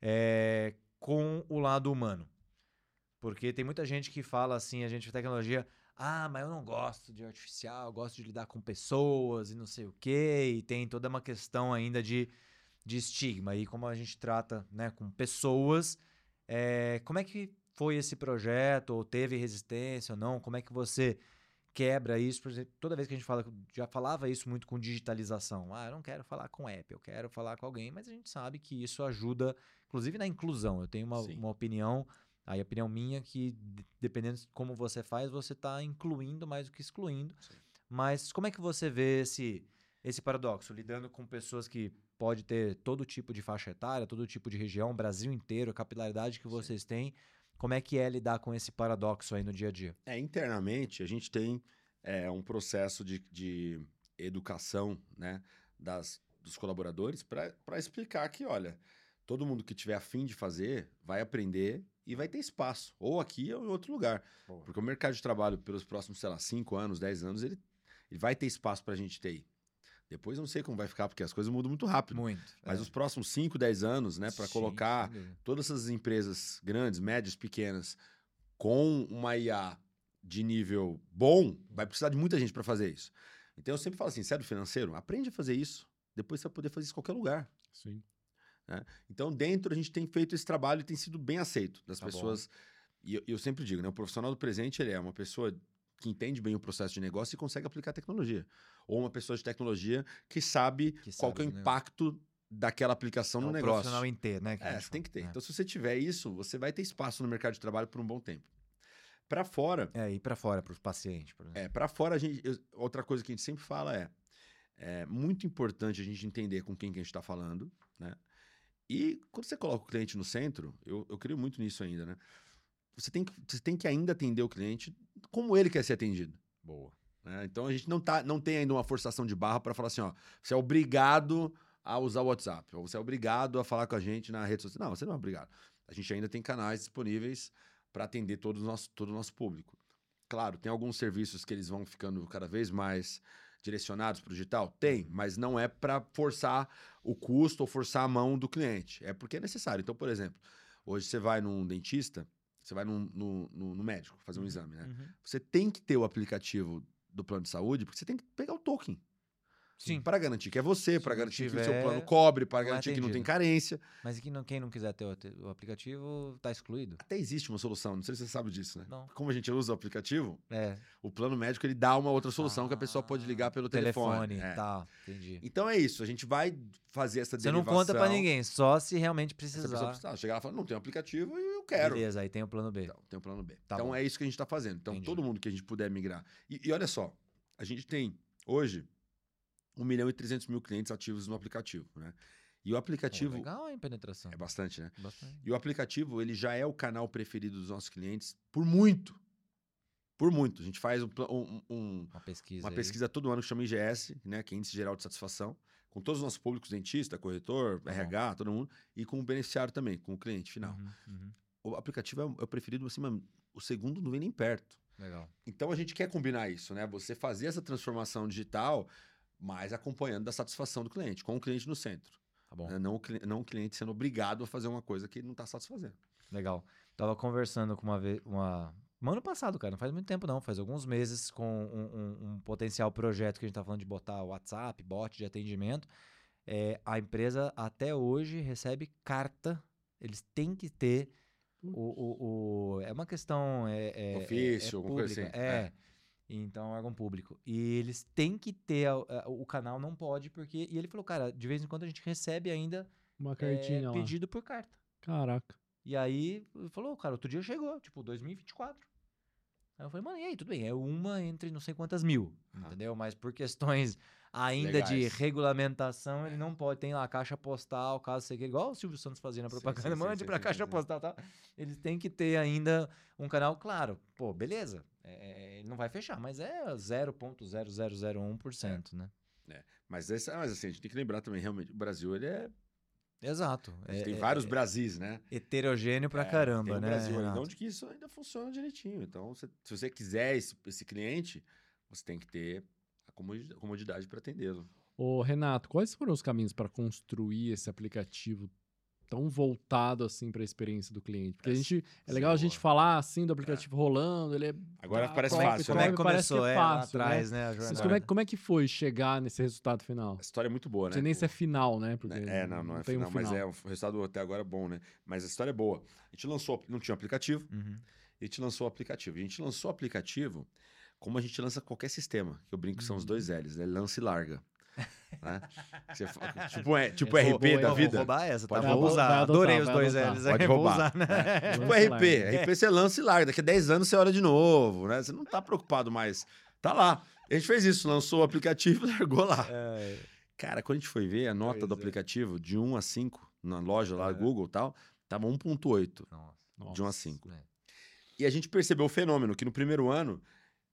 é, com o lado humano. Porque tem muita gente que fala assim, a gente de tecnologia, ah, mas eu não gosto de artificial, eu gosto de lidar com pessoas e não sei o quê, e tem toda uma questão ainda de, de estigma. E como a gente trata, né, com pessoas, é, como é que foi esse projeto? Ou teve resistência ou não? Como é que você quebra isso? Por exemplo, toda vez que a gente fala, já falava isso muito com digitalização. Ah, eu não quero falar com app, eu quero falar com alguém, mas a gente sabe que isso ajuda, inclusive na inclusão. Eu tenho uma, Sim. uma opinião, aí a opinião minha que, de- dependendo de como você faz, você está incluindo mais do que excluindo. Sim. Mas como é que você vê esse, esse paradoxo, lidando com pessoas que pode ter todo tipo de faixa etária, todo tipo de região, Brasil inteiro, a capilaridade que vocês têm, como é que é lidar com esse paradoxo aí no dia a dia? É, internamente, a gente tem é, um processo de, de educação, né, das, dos colaboradores para explicar que, olha, todo mundo que tiver afim de fazer vai aprender e vai ter espaço, ou aqui ou em outro lugar. Boa. Porque o mercado de trabalho, pelos próximos, sei lá, cinco anos, dez anos, ele, ele vai ter espaço para a gente ter aí. Depois eu não sei como vai ficar, porque as coisas mudam muito rápido. Muito. Mas é. os próximos cinco, dez anos, né, para Sim, colocar sem dúvida. todas essas empresas grandes, médias, pequenas, com uma I A de nível bom, vai precisar de muita gente para fazer isso. Então eu sempre falo assim, você é do financeiro? Aprende a fazer isso. Depois você vai poder fazer isso em qualquer lugar. Sim. Né? Então dentro a gente tem feito esse trabalho e tem sido bem aceito das Tá pessoas. E eu, eu sempre digo, né, o profissional do presente ele é uma pessoa que entende bem o processo de negócio e consegue aplicar tecnologia. Ou uma pessoa de tecnologia que sabe Que qual sabe que é o do negócio. impacto daquela aplicação É no o negócio. profissional inteiro, né? que a É, gente você tem que ter. fala. Então, se você tiver isso, você vai ter espaço no mercado de trabalho por um bom tempo. Para fora, É, é ir para fora, para os pacientes, por exemplo. é, para fora a gente, eu- outra coisa que a gente sempre fala é, é muito importante a gente entender com quem que a gente está falando, né? E quando você coloca o cliente no centro, eu, eu creio muito nisso ainda, né? Você tem, que, você tem que ainda atender o cliente como ele quer ser atendido. Boa. Né? Então a gente não, tá, não tem ainda uma forçação de barra para falar assim, ó, você é obrigado a usar o WhatsApp, ou você é obrigado a falar com a gente na rede social. Não, você não é obrigado. A gente ainda tem canais disponíveis para atender todo o, nosso, todo o nosso público. Claro, tem alguns serviços que eles vão ficando cada vez mais direcionados para o digital? Tem, mas não é para forçar o custo ou forçar a mão do cliente. É porque é necessário. Então, por exemplo, hoje você vai num dentista, você vai num, no, no, no médico fazer um exame, né? Uhum. Você tem que ter o aplicativo do plano de saúde, porque você tem que pegar o token. Sim. Para garantir que é você, Se para não garantir que o tiver, seu plano cobre, para não é garantir que não tem atendido. carência. Mas e que não, quem não quiser ter o, o aplicativo, tá excluído? Até existe uma solução, não sei se você sabe disso, né? Não. Como a gente usa o aplicativo, É. o plano médico ele dá uma outra solução que a pessoa pode ligar pelo telefone. É. Tá, entendi. Então é isso, a gente vai fazer essa Você não derivação. conta pra ninguém, só se realmente Se a pessoa precisar. precisar, chegar lá e falar, não tem aplicativo e eu quero. Beleza, aí tem o plano B. Então, tem o plano B. Tá então bom. é isso que a gente está fazendo. Então Entendi. todo mundo que a gente puder migrar. E, e olha só, a gente tem hoje um milhão e trezentos mil clientes ativos no aplicativo, né? E o Pô, aplicativo legal, hein, penetração. é bastante, né? Bastante. E o aplicativo, ele já é o canal preferido dos nossos clientes por muito. Por muito. A gente faz um, pla- um- um- Uma pesquisa. uma aí. pesquisa todo ano que chama I G S, né? Que é Índice Geral de Satisfação, com todos os nossos públicos, dentista, corretor, Tá R H, todo mundo, e com o beneficiário também, com o cliente final. Uhum, uhum. O aplicativo é o, é o preferido, assim, mas o segundo não vem nem perto. Legal. Então a gente quer combinar isso, né? Você fazer essa transformação digital, mas acompanhando da satisfação do cliente, com o cliente no centro. Tá bom. Né? Não, o cli- não o cliente sendo obrigado a fazer uma coisa que ele não está satisfazendo. Legal. Tava conversando com uma, ve- uma, ano passado, cara, não faz muito tempo não, faz alguns meses com um, um, um potencial projeto que a gente tá falando de botar WhatsApp, bot de atendimento. É, a empresa até hoje recebe carta, eles têm que ter o... o, o é uma questão... É, é, Ofício, é, é alguma coisa pública, assim. É, É. então é órgão público. E eles têm que ter, a- a- o canal não pode, porque... E ele falou, cara, de vez em quando a gente recebe ainda Uma é, cartinha lá. pedido por carta. Caraca. E aí, ele falou, cara, outro dia chegou, tipo, dois mil e vinte e quatro. Aí eu falei, mano, e aí, tudo bem, é uma entre não sei quantas mil, Ah. entendeu? Mas por questões ainda de Legais. regulamentação, ele não pode, tem lá a caixa postal, caso você queira, igual o Silvio Santos fazia na Sim, propaganda, sim, sim, mande sim, pra sim, caixa sim. postal, tá? Eles têm que ter ainda um canal claro. Pô, beleza, é, ele não vai fechar, mas é zero vírgula zero zero zero um por cento, né? Mas, esse, mas assim, a gente tem que lembrar também, realmente, o Brasil, ele é... Exato. A gente é- tem é- vários é Brasis, né? heterogêneo pra É, caramba, tem um né, Brasil ainda Renato? onde que isso ainda funciona direitinho. Então, você- se você quiser esse, esse cliente, você tem que ter a comodi- comodidade para atendê-lo. Ô, Renato, quais foram os caminhos para construir esse aplicativo tão voltado assim para a experiência do cliente? Porque a Essa- gente é essa legal é a gente boa. falar assim do aplicativo rolando, ele é Agora tá, parece top, fácil, top, né? Como é que parece começou é é, lá fácil, né? atrás, né, a jornada? Mas como é, como é que foi chegar nesse resultado final? A história é muito boa, Não né? sei nem se é final, né? Porque É, não, não é tem um final, mas final. é um resultado até agora bom, né? Mas a história é boa. A gente lançou, não tinha um aplicativo, Uhum. a gente lançou o aplicativo. E a gente lançou o aplicativo como a gente lança qualquer sistema, que eu brinco que são os dois L's, né? Lança e larga. Né? Você fa- tipo é, tipo Essa R P boa, da hein? vida. Vou roubar essa, tá? Pode Vou roubar. usar. Vai adotar, Adorei os vai dois adotar. L's. Pode aí, vou roubar. usar, né? Tipo Lança e R P. larga. R P você lança e larga. Daqui a dez anos você olha de novo, né? Você não tá preocupado mais. Tá lá. A gente fez isso, lançou o aplicativo e largou lá. É, Cara, quando a gente foi ver a nota Pois do é. aplicativo, de um a cinco, na loja lá, Aham. Google e tal, tava um ponto oito. nossa. De um a cinco. É. E a gente percebeu o fenômeno, que no primeiro ano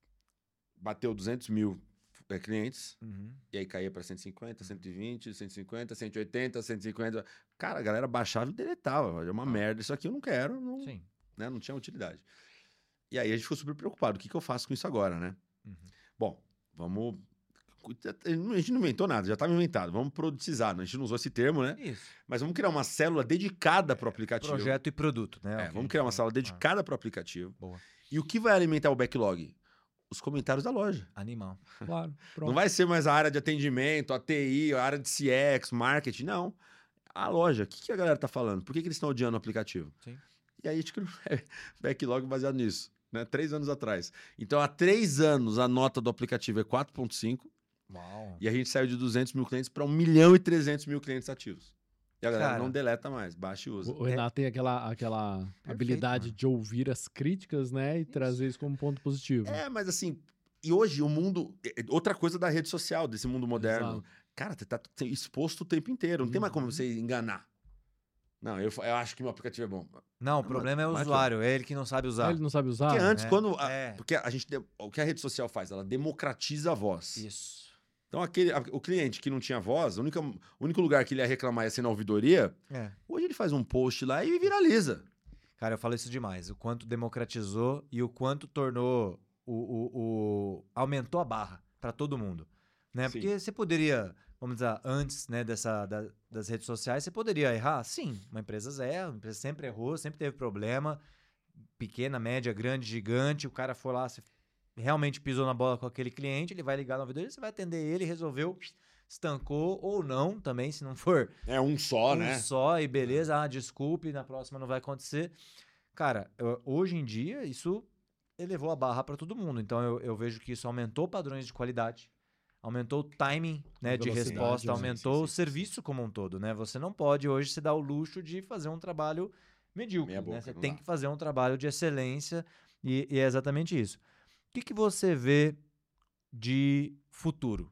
bateu duzentos mil é, clientes, Uhum. e aí caía para cento e cinquenta, cento e vinte, cento e cinquenta, cento e oitenta, cento e cinquenta. Cara, a galera baixava e deletava. É uma merda, isso aqui eu não quero, não, Sim. né, não tinha utilidade. E aí a gente ficou super preocupado. O que, que eu faço com isso agora, né? Uhum. Bom, vamos... A gente não inventou nada, já estava inventado. Vamos produtizar. A gente não usou esse termo, né? Isso. Mas vamos criar uma célula dedicada para o aplicativo. Projeto e produto, né? É, O que a vamos gente criar uma fala. sala dedicada para o aplicativo. Ah, boa. E o que vai alimentar o backlog? Os comentários da loja. Animal. Claro, pronto. Não vai ser mais a área de atendimento, a T I, a área de C X, marketing, não. A loja, o que, que a galera tá falando? Por que, que eles estão odiando o aplicativo? Sim. E aí a gente criou um backlog baseado nisso, né? Três anos atrás. Então, há três anos, a nota do aplicativo é quatro ponto cinco Uau. e a gente saiu de duzentos mil clientes para um milhão e trezentos mil clientes ativos. E a galera Cara, não deleta mais, baixa e usa. O o Renato tem aquela, aquela habilidade mano. de ouvir as críticas, né? E trazer isso como ponto positivo. É, mas assim, e hoje o mundo. é- é Outra coisa da rede social, desse mundo moderno. Exato. Cara, você tá te- exposto o tempo inteiro. Não tem mais como Uhum. você enganar. Não, eu, fa- eu acho que meu aplicativo é bom. Não, o Não, problema é o mas- usuário, é ele que não sabe usar. Ele não sabe usar? Porque antes, é, quando. a- é. Porque a gente. de- O que a rede social faz? Ela democratiza a voz. Isso. Então, aquele, a- o cliente que não tinha voz, o único, o único lugar que ele ia reclamar ia ser na ouvidoria. É. Hoje ele faz um post lá e viraliza. Cara, eu falo isso demais. O quanto democratizou e o quanto tornou o. o, o- aumentou a barra para todo mundo. Né? Sim. Porque você poderia, vamos dizer, antes né, dessa, da- das redes sociais, você poderia errar? Sim, uma empresa erra, uma empresa sempre errou, sempre teve problema. Pequena, média, grande, gigante. O cara foi lá, você realmente pisou na bola com aquele cliente, ele vai ligar na ouvidoria, você vai atender ele, resolveu, estancou ou não também, se não for É um só, um né? só e beleza, ah, desculpe, na próxima não vai acontecer. Cara, eu- hoje em dia isso elevou a barra para todo mundo. Então eu, eu vejo que isso aumentou padrões de qualidade, aumentou o timing né, de Velocidade, resposta, sim, aumentou sim, o sim, serviço como um todo. Né? Você não pode hoje se dar o luxo de fazer um trabalho medíocre. Meia Né? boca, Você não tem dá. que fazer um trabalho de excelência e, e é exatamente isso. O que, que você vê de futuro?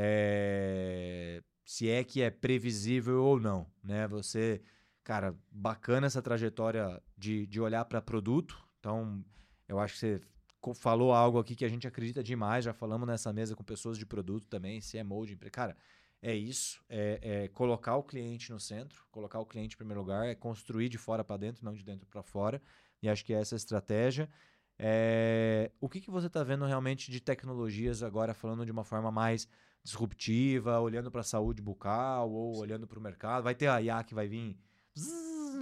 É, se é que é previsível ou não, né? Você, cara, bacana essa trajetória de, de olhar para produto. Então, eu acho que você co- falou algo aqui que a gente acredita demais. Já falamos nessa mesa com pessoas de produto também, C M O de empresa. Cara, é isso. É, é colocar o cliente no centro, colocar o cliente em primeiro lugar, é construir de fora para dentro, não de dentro para fora. E acho que é essa a estratégia. É, o que, que você está vendo realmente de tecnologias agora, falando de uma forma mais disruptiva, olhando para a saúde bucal ou olhando para o mercado? Vai ter a I A que vai vir zzz,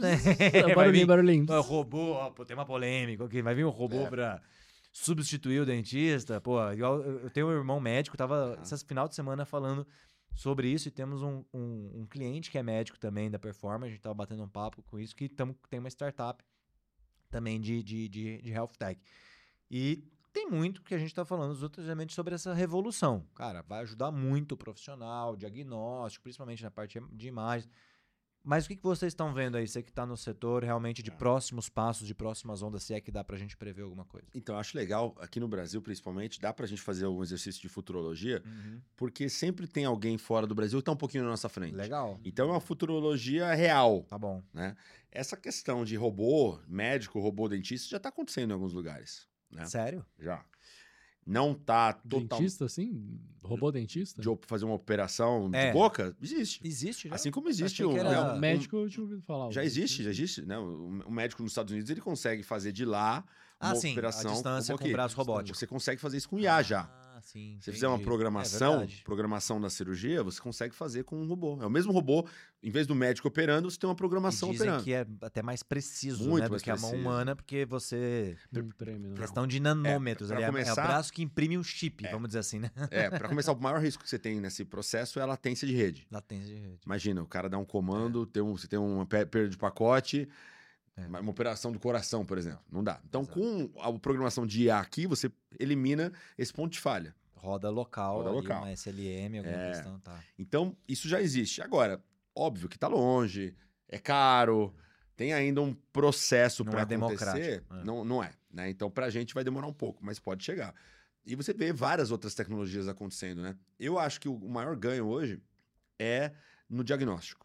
Vai barulhinho, vir- barulhinho. Ó, robô, ó, pô, tem uma polêmica aqui. Vai vir um robô É. pra substituir o dentista. Pô, igual eu eu tenho um irmão médico, tava Aham. esse final de semana falando sobre isso e temos um, um, um cliente que é médico também da Performance. A gente tava batendo um papo com isso, que tamo, tem uma startup também de, de, de, de health tech. E tem muito que a gente tá falando exatamente sobre essa revolução. Cara, vai ajudar muito o profissional, diagnóstico, principalmente na parte de imagem. Mas o que, que vocês estão vendo aí? Você que está no setor realmente de É. próximos passos, de próximas ondas, se é que dá pra gente prever alguma coisa? Então, eu acho legal, aqui no Brasil principalmente, dá pra gente fazer algum exercício de futurologia, porque sempre tem alguém fora do Brasil que tá um pouquinho na nossa frente. Legal. Então, é uma futurologia real, Tá bom. né? Essa questão de robô, médico, robô, dentista, já tá acontecendo em alguns lugares, né? Sério? Já. Não tá total... Dentista, assim? Robô dentista? De op- fazer uma operação É. de boca, existe. Existe já? Assim como existe Achei que um, era- um- Não, médico eu tinha ouvido falar. Já o existe, já dentista. existe, né? O o médico nos Estados Unidos, ele consegue fazer de lá Ah, uma sim, a operação distância um com pouquinho. braço robótico. Você consegue fazer isso com I A já. Ah, sim. Se você fizer uma entendi. programação, É verdade. programação da cirurgia, você consegue fazer com um robô. É o mesmo robô, em vez do médico operando, você tem uma E programação dizem operando. que é até mais preciso, Muito né, do mais que a mão preciso. humana, porque você... Não treme, não. Questão de nanômetros. pra ali, é- é, começar- o braço que imprime um chip, É. vamos dizer assim, né? É, para começar, o maior risco que você tem nesse processo é a latência de rede. Latência de rede. Imagina, o cara dá um comando, tem um, você tem uma pe- perda de pacote, É. uma uma operação do coração, por exemplo. Não dá. Então, Exato. com a programação de I A aqui, você elimina esse ponto de falha. Roda local, Roda ali, local. uma S L M, alguma É. questão, tá. Então, isso já existe. Agora, óbvio que tá longe, é caro, tem ainda um processo Não para é acontecer. democrático, é. Não, não é, né? Então, pra gente vai demorar um pouco, mas pode chegar. E você vê várias outras tecnologias acontecendo, né? Eu acho que o o maior ganho hoje é no diagnóstico.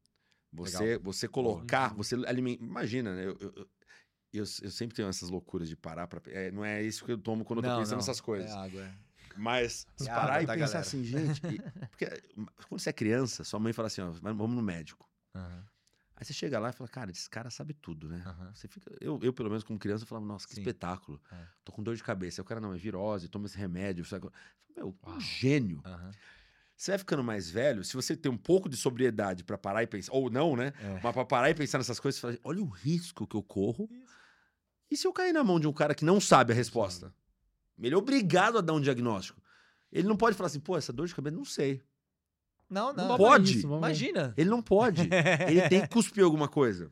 Você, você colocar, Uhum. você alimenta. Imagina, né? Eu, eu, eu, eu- eu sempre tenho essas loucuras de parar pra. É, não é isso que eu tomo quando eu tô Não, pensando não, nessas coisas. É água, é. Mas É a parar água e da pensar galera. assim, gente. e- porque quando você é criança, sua mãe fala assim: ó, vamos no médico. Aham, Aí você chega lá e fala, cara, esse cara sabe tudo, né? aham. Você fica, eu, eu, pelo menos, como criança, eu falava, nossa, que Sim. espetáculo. É. Tô com dor de cabeça. Aí o cara, não, é virose, toma esse remédio. Sabe? Eu falo, Meu, um Uau. gênio. Aham. Você vai ficando mais velho, se você tem um pouco de sobriedade pra parar e pensar, ou não, né? É. Mas pra parar e pensar nessas coisas, você fala, olha o risco que eu corro. E se eu cair na mão de um cara que não sabe a resposta? Ele é obrigado a dar um diagnóstico. Ele não pode falar assim, pô, essa dor de cabeça, não sei. Não, não. Não pode. isso, vamos ver. Imagina. Ele não pode. Ele tem que cuspir alguma coisa.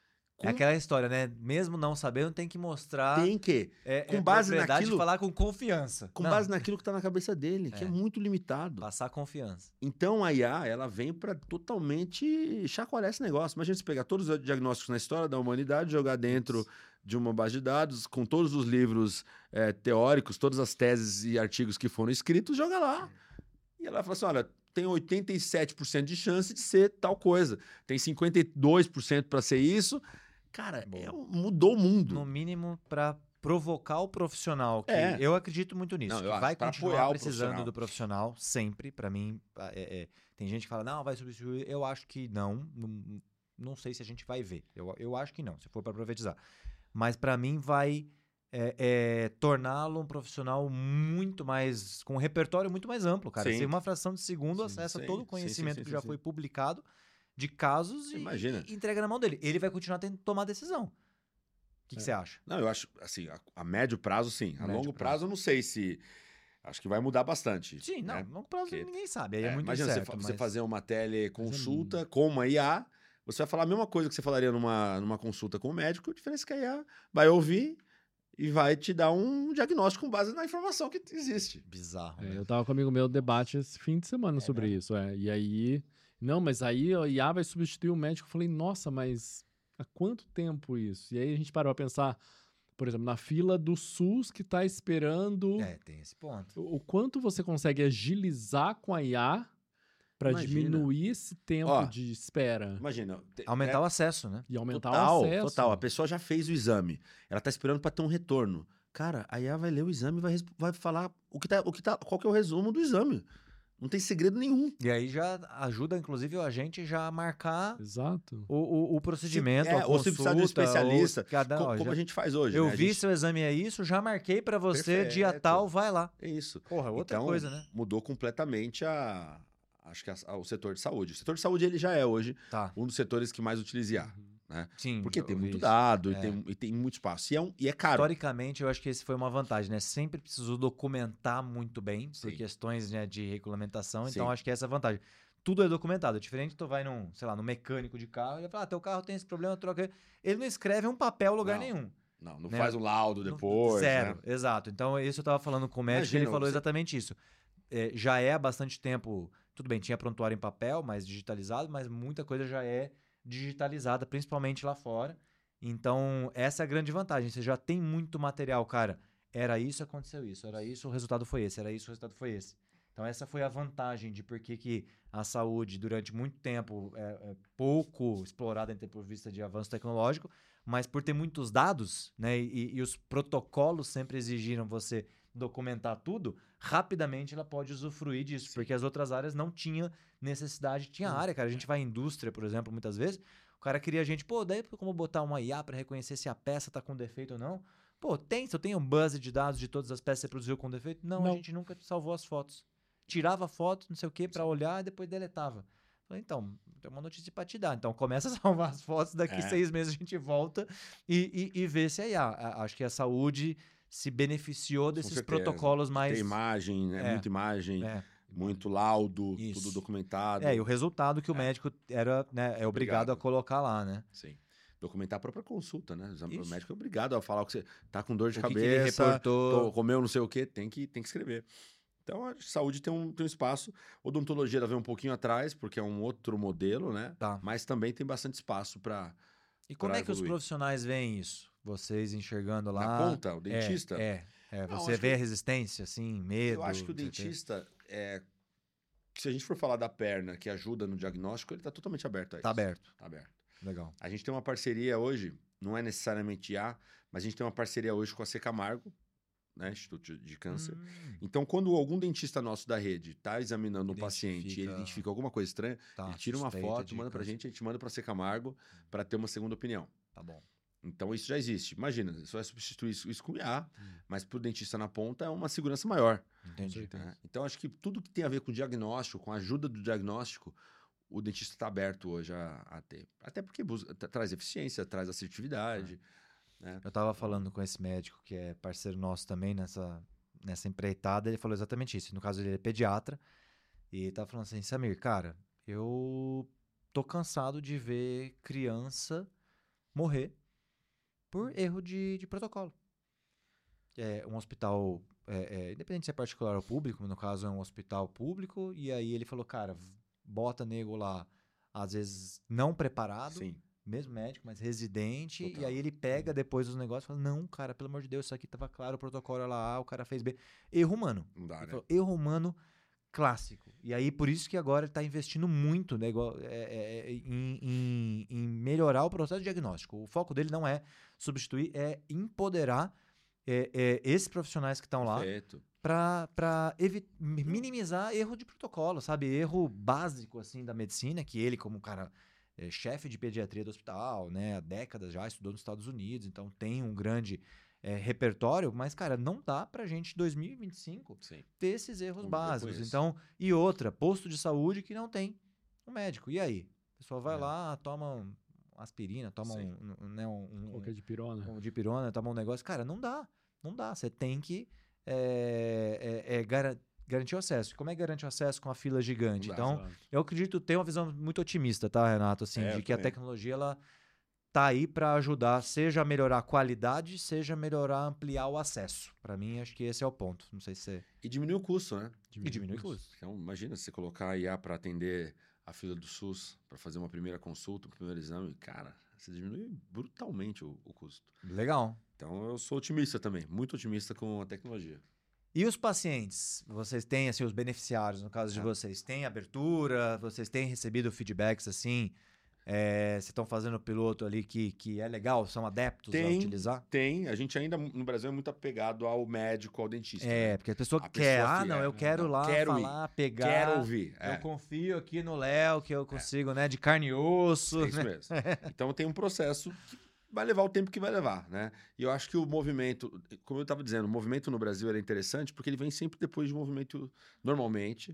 É aquela história, né? Mesmo não sabendo, tem que mostrar. Tem que. é, com é base propriedade naquilo- de falar com confiança. Com Não, base naquilo que tá na cabeça dele, que é, É. muito limitado. Passar confiança. Então a I A, ela vem pra totalmente chacoalhar esse negócio. Imagina você pegar todos os diagnósticos na história da humanidade, jogar dentro de uma base de dados, com todos os livros eh, teóricos, todas as teses e artigos que foram escritos, joga lá. E ela fala assim: olha, tem oitenta e sete por cento de chance de ser tal coisa, tem cinquenta e dois por cento para ser isso. Cara, Boa. é um- mudou o mundo. No mínimo, pra provocar o profissional. Que É. Eu acredito muito nisso. Não, que eu acho, vai pra continuar apoiar o precisando profissional. do profissional, sempre. Pra mim, é- é- tem gente que fala, não, vai substituir. Eu acho que não. Não, não sei se a gente vai ver. Eu, eu acho que não, se for pra profetizar. Mas pra mim vai é, é, torná-lo um profissional muito mais, com um repertório muito mais amplo, cara. Sim. Em uma fração de segundo, Sim, acessa sim, todo o sim, sim, conhecimento sim, que sim, já sim. foi publicado de casos e, Imagina. e entrega na mão dele. Ele vai continuar tendo que tomar decisão. O que que É. você acha? Não, eu acho, assim, a, a médio prazo, sim. A Médio longo prazo. prazo, eu não sei se... Acho que vai mudar bastante. Sim, não, né? longo prazo Porque- ninguém sabe. Aí é, É, muito imagina incerto, você, fa- você mas- fazer uma teleconsulta Mas com uma I A, você vai falar a mesma coisa que você falaria numa, numa consulta com o médico, a diferença é que a I A vai ouvir e vai te dar um diagnóstico com base na informação que existe. Bizarro. É, né? eu tava com um amigo meu debate esse fim de semana É sobre mesmo? isso. É. E aí. Não, mas aí a I A vai substituir o médico. Eu falei, nossa, mas há quanto tempo isso? E aí a gente parou a pensar, por exemplo, na fila do SUS que tá esperando. É, tem esse ponto. O o quanto você consegue agilizar com a I A para Imagina. diminuir esse tempo Ó, de espera Imagina. te- Aumentar é, o acesso, né? e aumentar total, o acesso. total. A pessoa já fez o exame. Ela tá esperando para ter um retorno. Cara, a I A vai ler o exame e vai, res- vai falar o que tá, o que tá, qual que é o resumo do exame. Não tem segredo nenhum. E aí já ajuda, inclusive, a gente já a marcar Exato. o, o, o procedimento, é, a ou se precisar de um consulta, ou especialista, cada- Co- ó, como já- a gente faz hoje. Eu né? A vi gente- seu exame é isso, já marquei pra você, dia Perfeito. tal, vai lá. É isso. Porra, outra Então, coisa, né? Mudou completamente a, acho que a- a- o setor de saúde. O setor de saúde ele já é hoje Tá. um dos setores que mais utiliza I A. Uhum. né? Sim, Porque eu tem vi muito isso. dado É. e, tem, e tem muito espaço. E é, um, e é caro. Historicamente, eu acho que esse foi uma vantagem, né? Sempre precisou documentar muito bem por Sim. questões, né, de regulamentação, Sim. então acho que essa é a vantagem. Tudo é documentado. Diferente, tu vai num, sei lá, no mecânico de carro e ele fala, ah, teu carro tem esse problema, troca. Ele não escreve um papel em lugar Não. nenhum. Não, não Né? faz um laudo No- depois, Zero, né? exato. Então, isso eu tava falando com o médico, Imagina, ele falou você- exatamente isso. É, já é há bastante tempo, tudo bem, tinha prontuário em papel, mais digitalizado, mas muita coisa já é digitalizada, principalmente lá fora. Então, essa é a grande vantagem. Você já tem muito material, cara. Era isso, aconteceu isso. Era isso, o resultado foi esse. Era isso, o resultado foi esse. Então, essa foi a vantagem de por que que a saúde, durante muito tempo, é, é pouco explorada em tempo de vista de avanço tecnológico, mas por ter muitos dados, né, e, e os protocolos sempre exigiram você documentar tudo, rapidamente ela pode usufruir disso, Sim. porque as outras áreas não tinham necessidade. Tinha Hum, área, cara. A gente vai em indústria, por exemplo, muitas vezes, o cara queria a gente, pô, daí como botar uma I A para reconhecer se a peça tá com defeito ou não? Pô, tem, se eu tenho um base de dados de todas as peças que você produziu com defeito? Não, Não. a gente nunca salvou as fotos. Tirava a foto, não sei o que, para olhar e depois deletava. Falei, então, tem uma notícia para te dar. Então, começa a salvar as fotos, daqui É. seis meses a gente volta e, e, e vê se é I A. A- Acho que a saúde se beneficiou Com desses certeza. protocolos mais... Tem imagem, né? É. Muita imagem, É. muito laudo, Isso. tudo documentado. É, e o resultado que o É. médico era, né, é obrigado, Obrigado. a colocar lá, né? Sim. Documentar a própria consulta, né? O Isso. médico é obrigado a falar o que você tá com dor de O que que ele cabeça, reportou. tô- comeu não sei o quê, tem que, tem que escrever. Então, a saúde tem um, tem um espaço. Odontologia ela vem um pouquinho atrás, porque é um outro modelo, né? Tá. Mas também tem bastante espaço para E como pra é que os evoluir. profissionais veem isso? Vocês enxergando lá... Na ponta, o dentista. É, é. é. Não, Você acho vê que- a resistência, assim, medo... Eu acho que o não sei quê. dentista, é, se a gente for falar da perna que ajuda no diagnóstico, ele está totalmente aberto a isso. Tá aberto. Tá aberto. Legal. A gente tem uma parceria hoje, não é necessariamente I A, mas a gente tem uma parceria hoje com a C Camargo, né, Instituto de Câncer. Hum, Então, quando algum dentista nosso da rede está examinando um paciente e ele Identifica- identifica alguma coisa estranha, tá, ele tira uma suspeita foto, de manda pra câncer. gente, a gente manda pra C Camargo para ter uma segunda opinião. Tá bom. Então, isso já existe. Imagina, você vai substituir isso, isso com I A, mas pro dentista na ponta é uma segurança maior. Entendi. certeza. Né? Então, acho que tudo que tem a ver com diagnóstico, com a ajuda do diagnóstico, o dentista está aberto hoje a, a ter. Até porque busca- tra- traz eficiência, traz assertividade. Né? Eu tava falando com esse médico, que é parceiro nosso também nessa, nessa empreitada, ele falou exatamente isso. No caso, ele é pediatra. E ele tava falando assim, Samir, cara, eu tô cansado de ver criança morrer por erro de, de protocolo. É um hospital, é, é, independente se é particular ou público, no caso é um hospital público, e aí ele falou, cara, bota nego lá, às vezes não preparado, Sim. mesmo médico, mas residente, Total. e aí ele pega depois os negócios e fala, não, cara, pelo amor de Deus, isso aqui tava claro, o protocolo era A, o cara fez B. Erro humano. Não dá, Ele né? falou, erro humano clássico. E aí, por isso que agora ele está investindo muito, né, igual, é, é, em, em- em melhorar o processo de diagnóstico. O foco dele não é substituir, é empoderar é, é, esses profissionais que estão lá Perfeito. para minimizar erro de protocolo, sabe? Erro básico assim da medicina, que ele, como cara é, chefe de pediatria do hospital, né, há décadas já estudou nos Estados Unidos, então tem um grande é, repertório, mas, cara, não dá pra gente, em dois mil e vinte e cinco, Sim. ter esses erros Conviver com básicos. isso. Então, e outra, posto de saúde que não tem um médico. E aí? A pessoa vai É. lá, toma um- aspirina, toma Sim. um, um, né, um, um, Qualquer de pirona. um dipirona, toma um negócio. Cara, não dá. Não dá. Você tem que é, é, é, gara- garantir o acesso. Como é que garante o acesso com a fila gigante? Não dá, Então, Exato. eu acredito ter uma visão muito otimista, tá, Renato? Assim, É, de eu que a também. tecnologia, ela tá aí para ajudar, seja a melhorar a qualidade, seja a melhorar, ampliar o acesso. Para mim, acho que esse é o ponto. Não sei se você... E diminui o custo, né? E diminui o custo. Então, imagina você colocar a I A para atender a fila do SUS, para fazer uma primeira consulta, um primeiro exame. Cara, você diminui brutalmente o, o custo. Legal. Então, eu sou otimista também, muito otimista com a tecnologia. E os pacientes? Vocês têm, assim, os beneficiários, no caso de É. vocês, têm abertura? Vocês têm recebido feedbacks, assim? É, vocês estão fazendo piloto ali que, que é legal? São adeptos a Tem, utilizar? tem. A gente ainda no Brasil é muito apegado ao médico, ao dentista. É, né? porque a pessoa A quer, pessoa ah, que não, é, eu quero não, lá quero ir, falar, pegar. Quero ouvir. Eu É, confio aqui no Léo, que eu consigo, né, de carne e osso. é isso né? mesmo. Então tem um processo que vai levar o tempo que vai levar, né? E eu acho que o movimento, como eu estava dizendo, o movimento no Brasil era interessante porque ele vem sempre depois de um movimento, normalmente,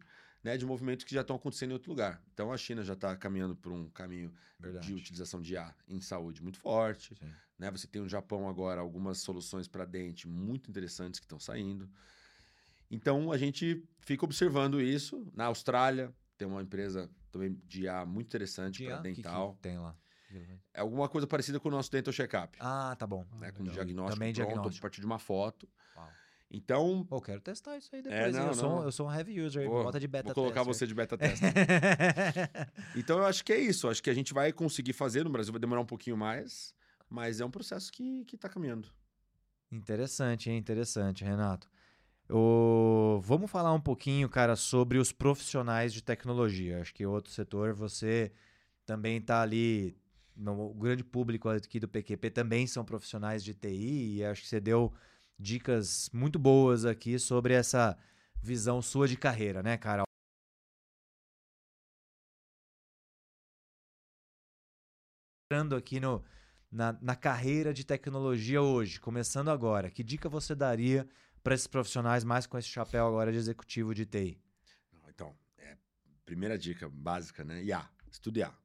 né, de movimentos que já estão acontecendo em outro lugar. Então, a China já está caminhando por um caminho Verdade. de utilização de I A em saúde muito forte. Sim. Né? Você tem no Japão agora algumas soluções para dente muito interessantes que estão saindo. Então, a gente fica observando isso. Na Austrália, tem uma empresa também de I A muito interessante para dental. Que que tem lá? É alguma coisa parecida com o nosso Dental Checkup. Ah, tá bom. Né? Ah, Com legal. diagnóstico Também pronto, diagnóstico. a partir de uma foto. Uau. Então, Pô, quero testar isso aí É, depois. hein? não, eu, sou, um- não. eu sou um heavy user aí. vou, Bota de beta vou colocar tester. você de beta tester. Então, eu acho que é isso. Acho que a gente vai conseguir fazer. No Brasil vai demorar um pouquinho mais, mas é um processo que está caminhando. Interessante, hein? Interessante, Renato. O... Vamos falar um pouquinho, cara, sobre os profissionais de tecnologia. Acho que outro setor, você também está ali, no o grande público aqui do P Q P também são profissionais de T I, e acho que você deu dicas muito boas aqui sobre essa visão sua de carreira, né, cara? Entrando aqui no, na, na carreira de tecnologia hoje, começando agora, que dica você daria para esses profissionais mais com esse chapéu agora de executivo de T I? Então, é, primeira dica básica, né? I A. Estude I A.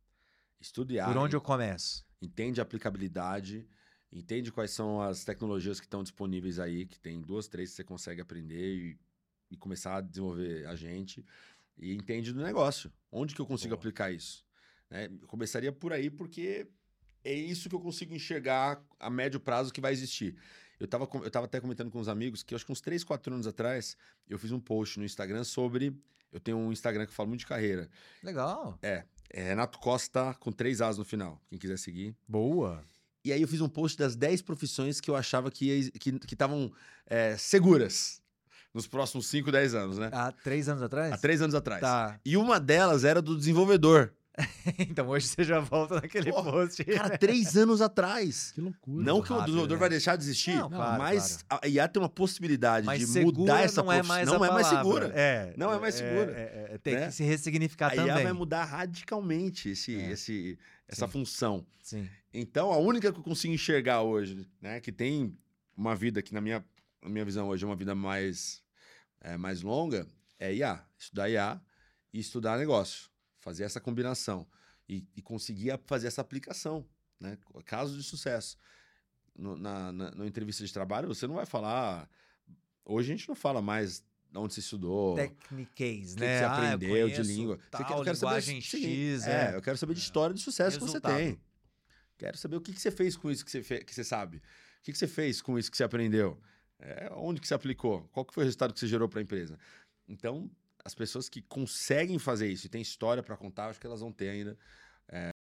Estude I A. Por onde eu começo? Entende a aplicabilidade, entende quais são as tecnologias que estão disponíveis aí, que tem duas, três que você consegue aprender e, e começar a desenvolver a gente. E entende do negócio. Onde que eu consigo Boa. aplicar isso? Né? Eu começaria por aí porque é isso que eu consigo enxergar a médio prazo que vai existir. Eu estava eu tava até comentando com uns amigos que eu acho que uns três, quatro anos atrás eu fiz um post no Instagram sobre... Eu tenho um Instagram que eu falo muito de carreira. Legal. É, é Renato Costa com três As no final, quem quiser seguir. Boa. E aí eu fiz um post das dez profissões que eu achava que estavam que, estavam é, seguras nos próximos cinco, dez anos, né? Há três anos atrás? Há três anos atrás. Tá. E uma delas era do desenvolvedor. Então hoje você já volta naquele Porra, post. Cara, três anos atrás. Que loucura. Não Muito que o rápido, desenvolvedor né? vai deixar de existir, Não, claro, mas a I A tem uma possibilidade Mas de segura mudar essa não é profi- mais não a é mais palavra. segura. É, Não é mais segura, é, é, tem né? que se ressignificar A também. I A vai mudar radicalmente esse, É. esse, essa Sim. função. Sim. Então, a única que eu consigo enxergar hoje, né, que tem uma vida que, na minha, na minha visão hoje, é uma vida mais, é, mais longa, é I A. Estudar I A e estudar negócio. Fazer essa combinação. E, e conseguir a- fazer essa aplicação, né? Casos de sucesso. No, na, na, na entrevista de trabalho, você não vai falar... Hoje a gente não fala mais onde você estudou, Techniques, o que, né? que você Ah, eu aprendeu de conheço língua. Tal, Você quer- eu quero saber linguagem o seguinte, X, é, é. eu quero saber de história de sucesso que Resultado. você tem. Quero saber o que, que você fez com isso que você, fe- que você sabe. O que, que você fez com isso que você aprendeu. É, onde que você aplicou? Qual que foi o resultado que você gerou para a empresa? Então, as pessoas que conseguem fazer isso e têm história para contar, acho que elas vão ter ainda